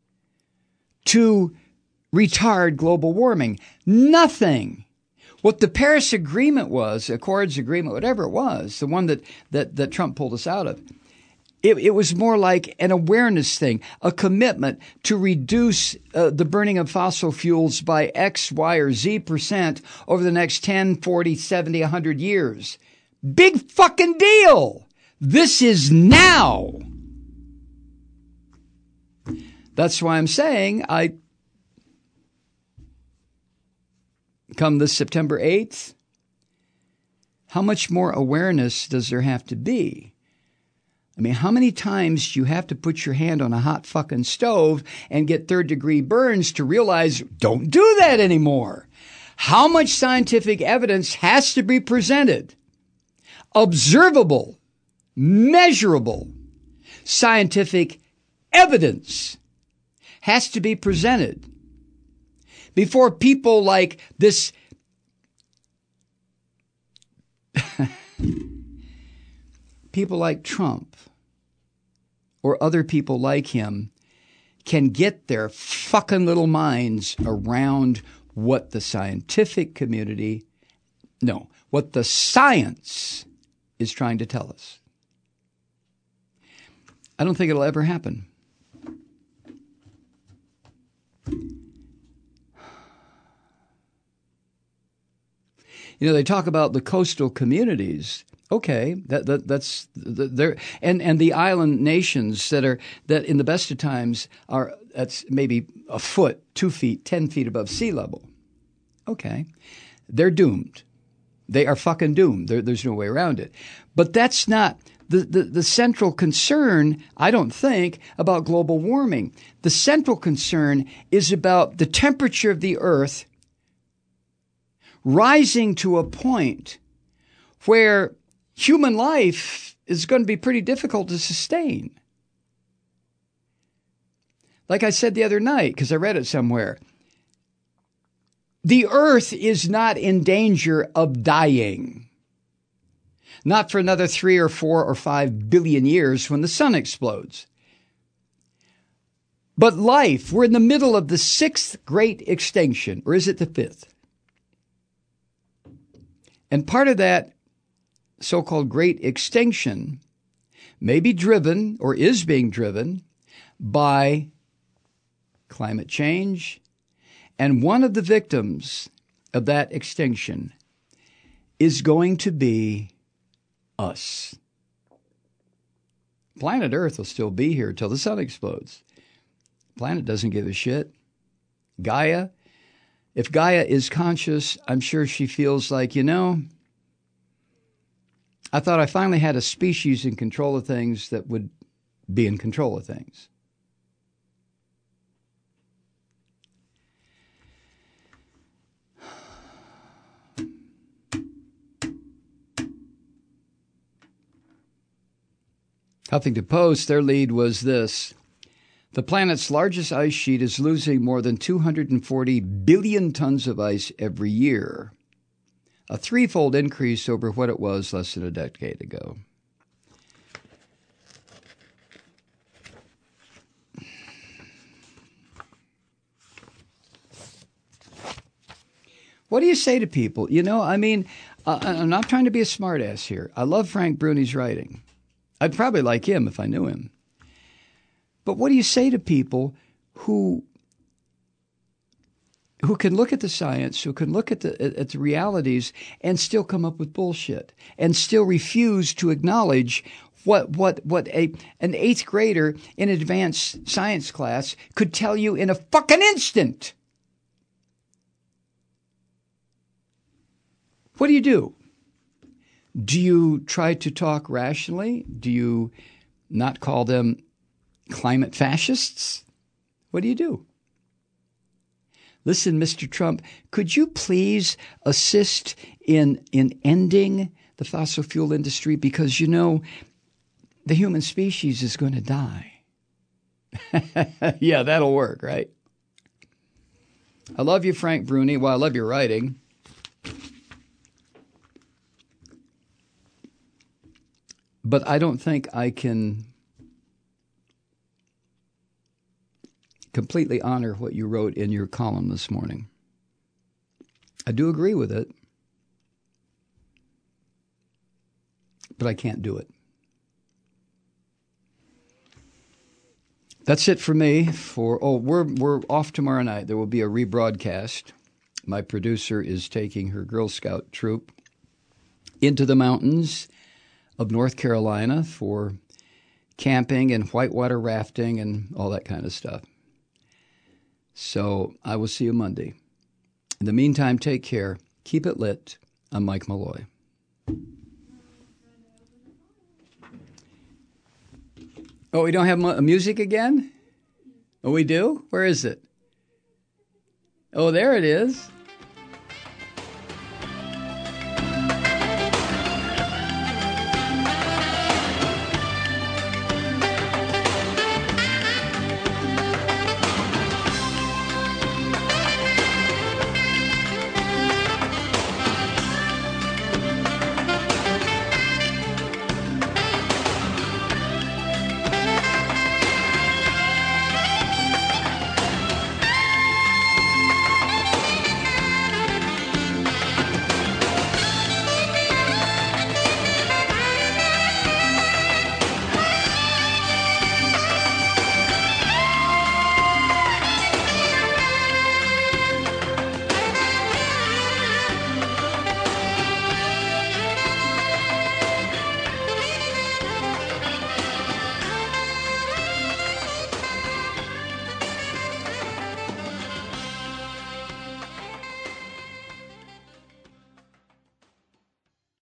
to retard global warming. Nothing. What the Paris Agreement was, Accords Agreement, whatever it was, the one that, that, that Trump pulled us out of, it, it was more like an awareness thing, a commitment to reduce uh, the burning of fossil fuels by X, Y, or Z percent over the next ten, forty, seventy, one hundred years. Big fucking deal. This is now. That's why I'm saying I come this September eighth, how much more awareness does there have to be? I mean, how many times do you have to put your hand on a hot fucking stove and get third degree burns to realize don't do that anymore? How much scientific evidence has to be presented? Observable, measurable scientific evidence has to be presented before people like this people like Trump or other people like him can get their fucking little minds around what the scientific community, no, what the science is trying to tell us. I don't think it'll ever happen. You know, they talk about the coastal communities. Okay, that, that that's there, and and the island nations that are that in the best of times are that's maybe a foot, two feet, ten feet above sea level. Okay, they're doomed. They are fucking doomed. There, there's no way around it. But that's not the, the the central concern. I don't think about global warming. The central concern is about the temperature of the Earth rising to a point where human life is going to be pretty difficult to sustain. Like I said the other night, because I read it somewhere, the Earth is not in danger of dying. Not for another three or four or five billion years when the sun explodes. But life, we're in the middle of the sixth great extinction, or is it the fifth? And part of that so-called great extinction may be driven or is being driven by climate change. And one of the victims of that extinction is going to be us. Planet Earth will still be here till the sun explodes. Planet doesn't give a shit. Gaia, if Gaia is conscious, I'm sure she feels like, you know, I thought I finally had a species in control of things that would be in control of things. Huffington Post, their lead was this. The planet's largest ice sheet is losing more than two hundred forty billion tons of ice every year, a threefold increase over what it was less than a decade ago. What do you say to people? You know, I mean, uh, I'm not trying to be a smartass here. I love Frank Bruni's writing. I'd probably like him if I knew him. But what do you say to people who who can look at the science, who can look at the at the realities and still come up with bullshit and still refuse to acknowledge what what what a an eighth grader in advanced science class could tell you in a fucking instant? What do you do? Do you try to talk rationally? Do you not call them climate fascists? What do you do? Listen, Mister Trump, could you please assist in in ending the fossil fuel industry? Because, you know, the human species is going to die. Yeah, that'll work, right? I love you, Frank Bruni. Well, I love your writing. But I don't think I can completely honor what you wrote in your column this morning. I do agree with it, but I can't do it. That's it for me. For oh, we're we're off tomorrow night. There will be a rebroadcast. My producer is taking her Girl Scout troop into the mountains of North Carolina for camping and whitewater rafting and all that kind of stuff. So I will see you Monday. In the meantime, take care. Keep it lit. I'm Mike Malloy. Oh, we don't have mu- music again? Oh, we do? Where is it? Oh, there it is.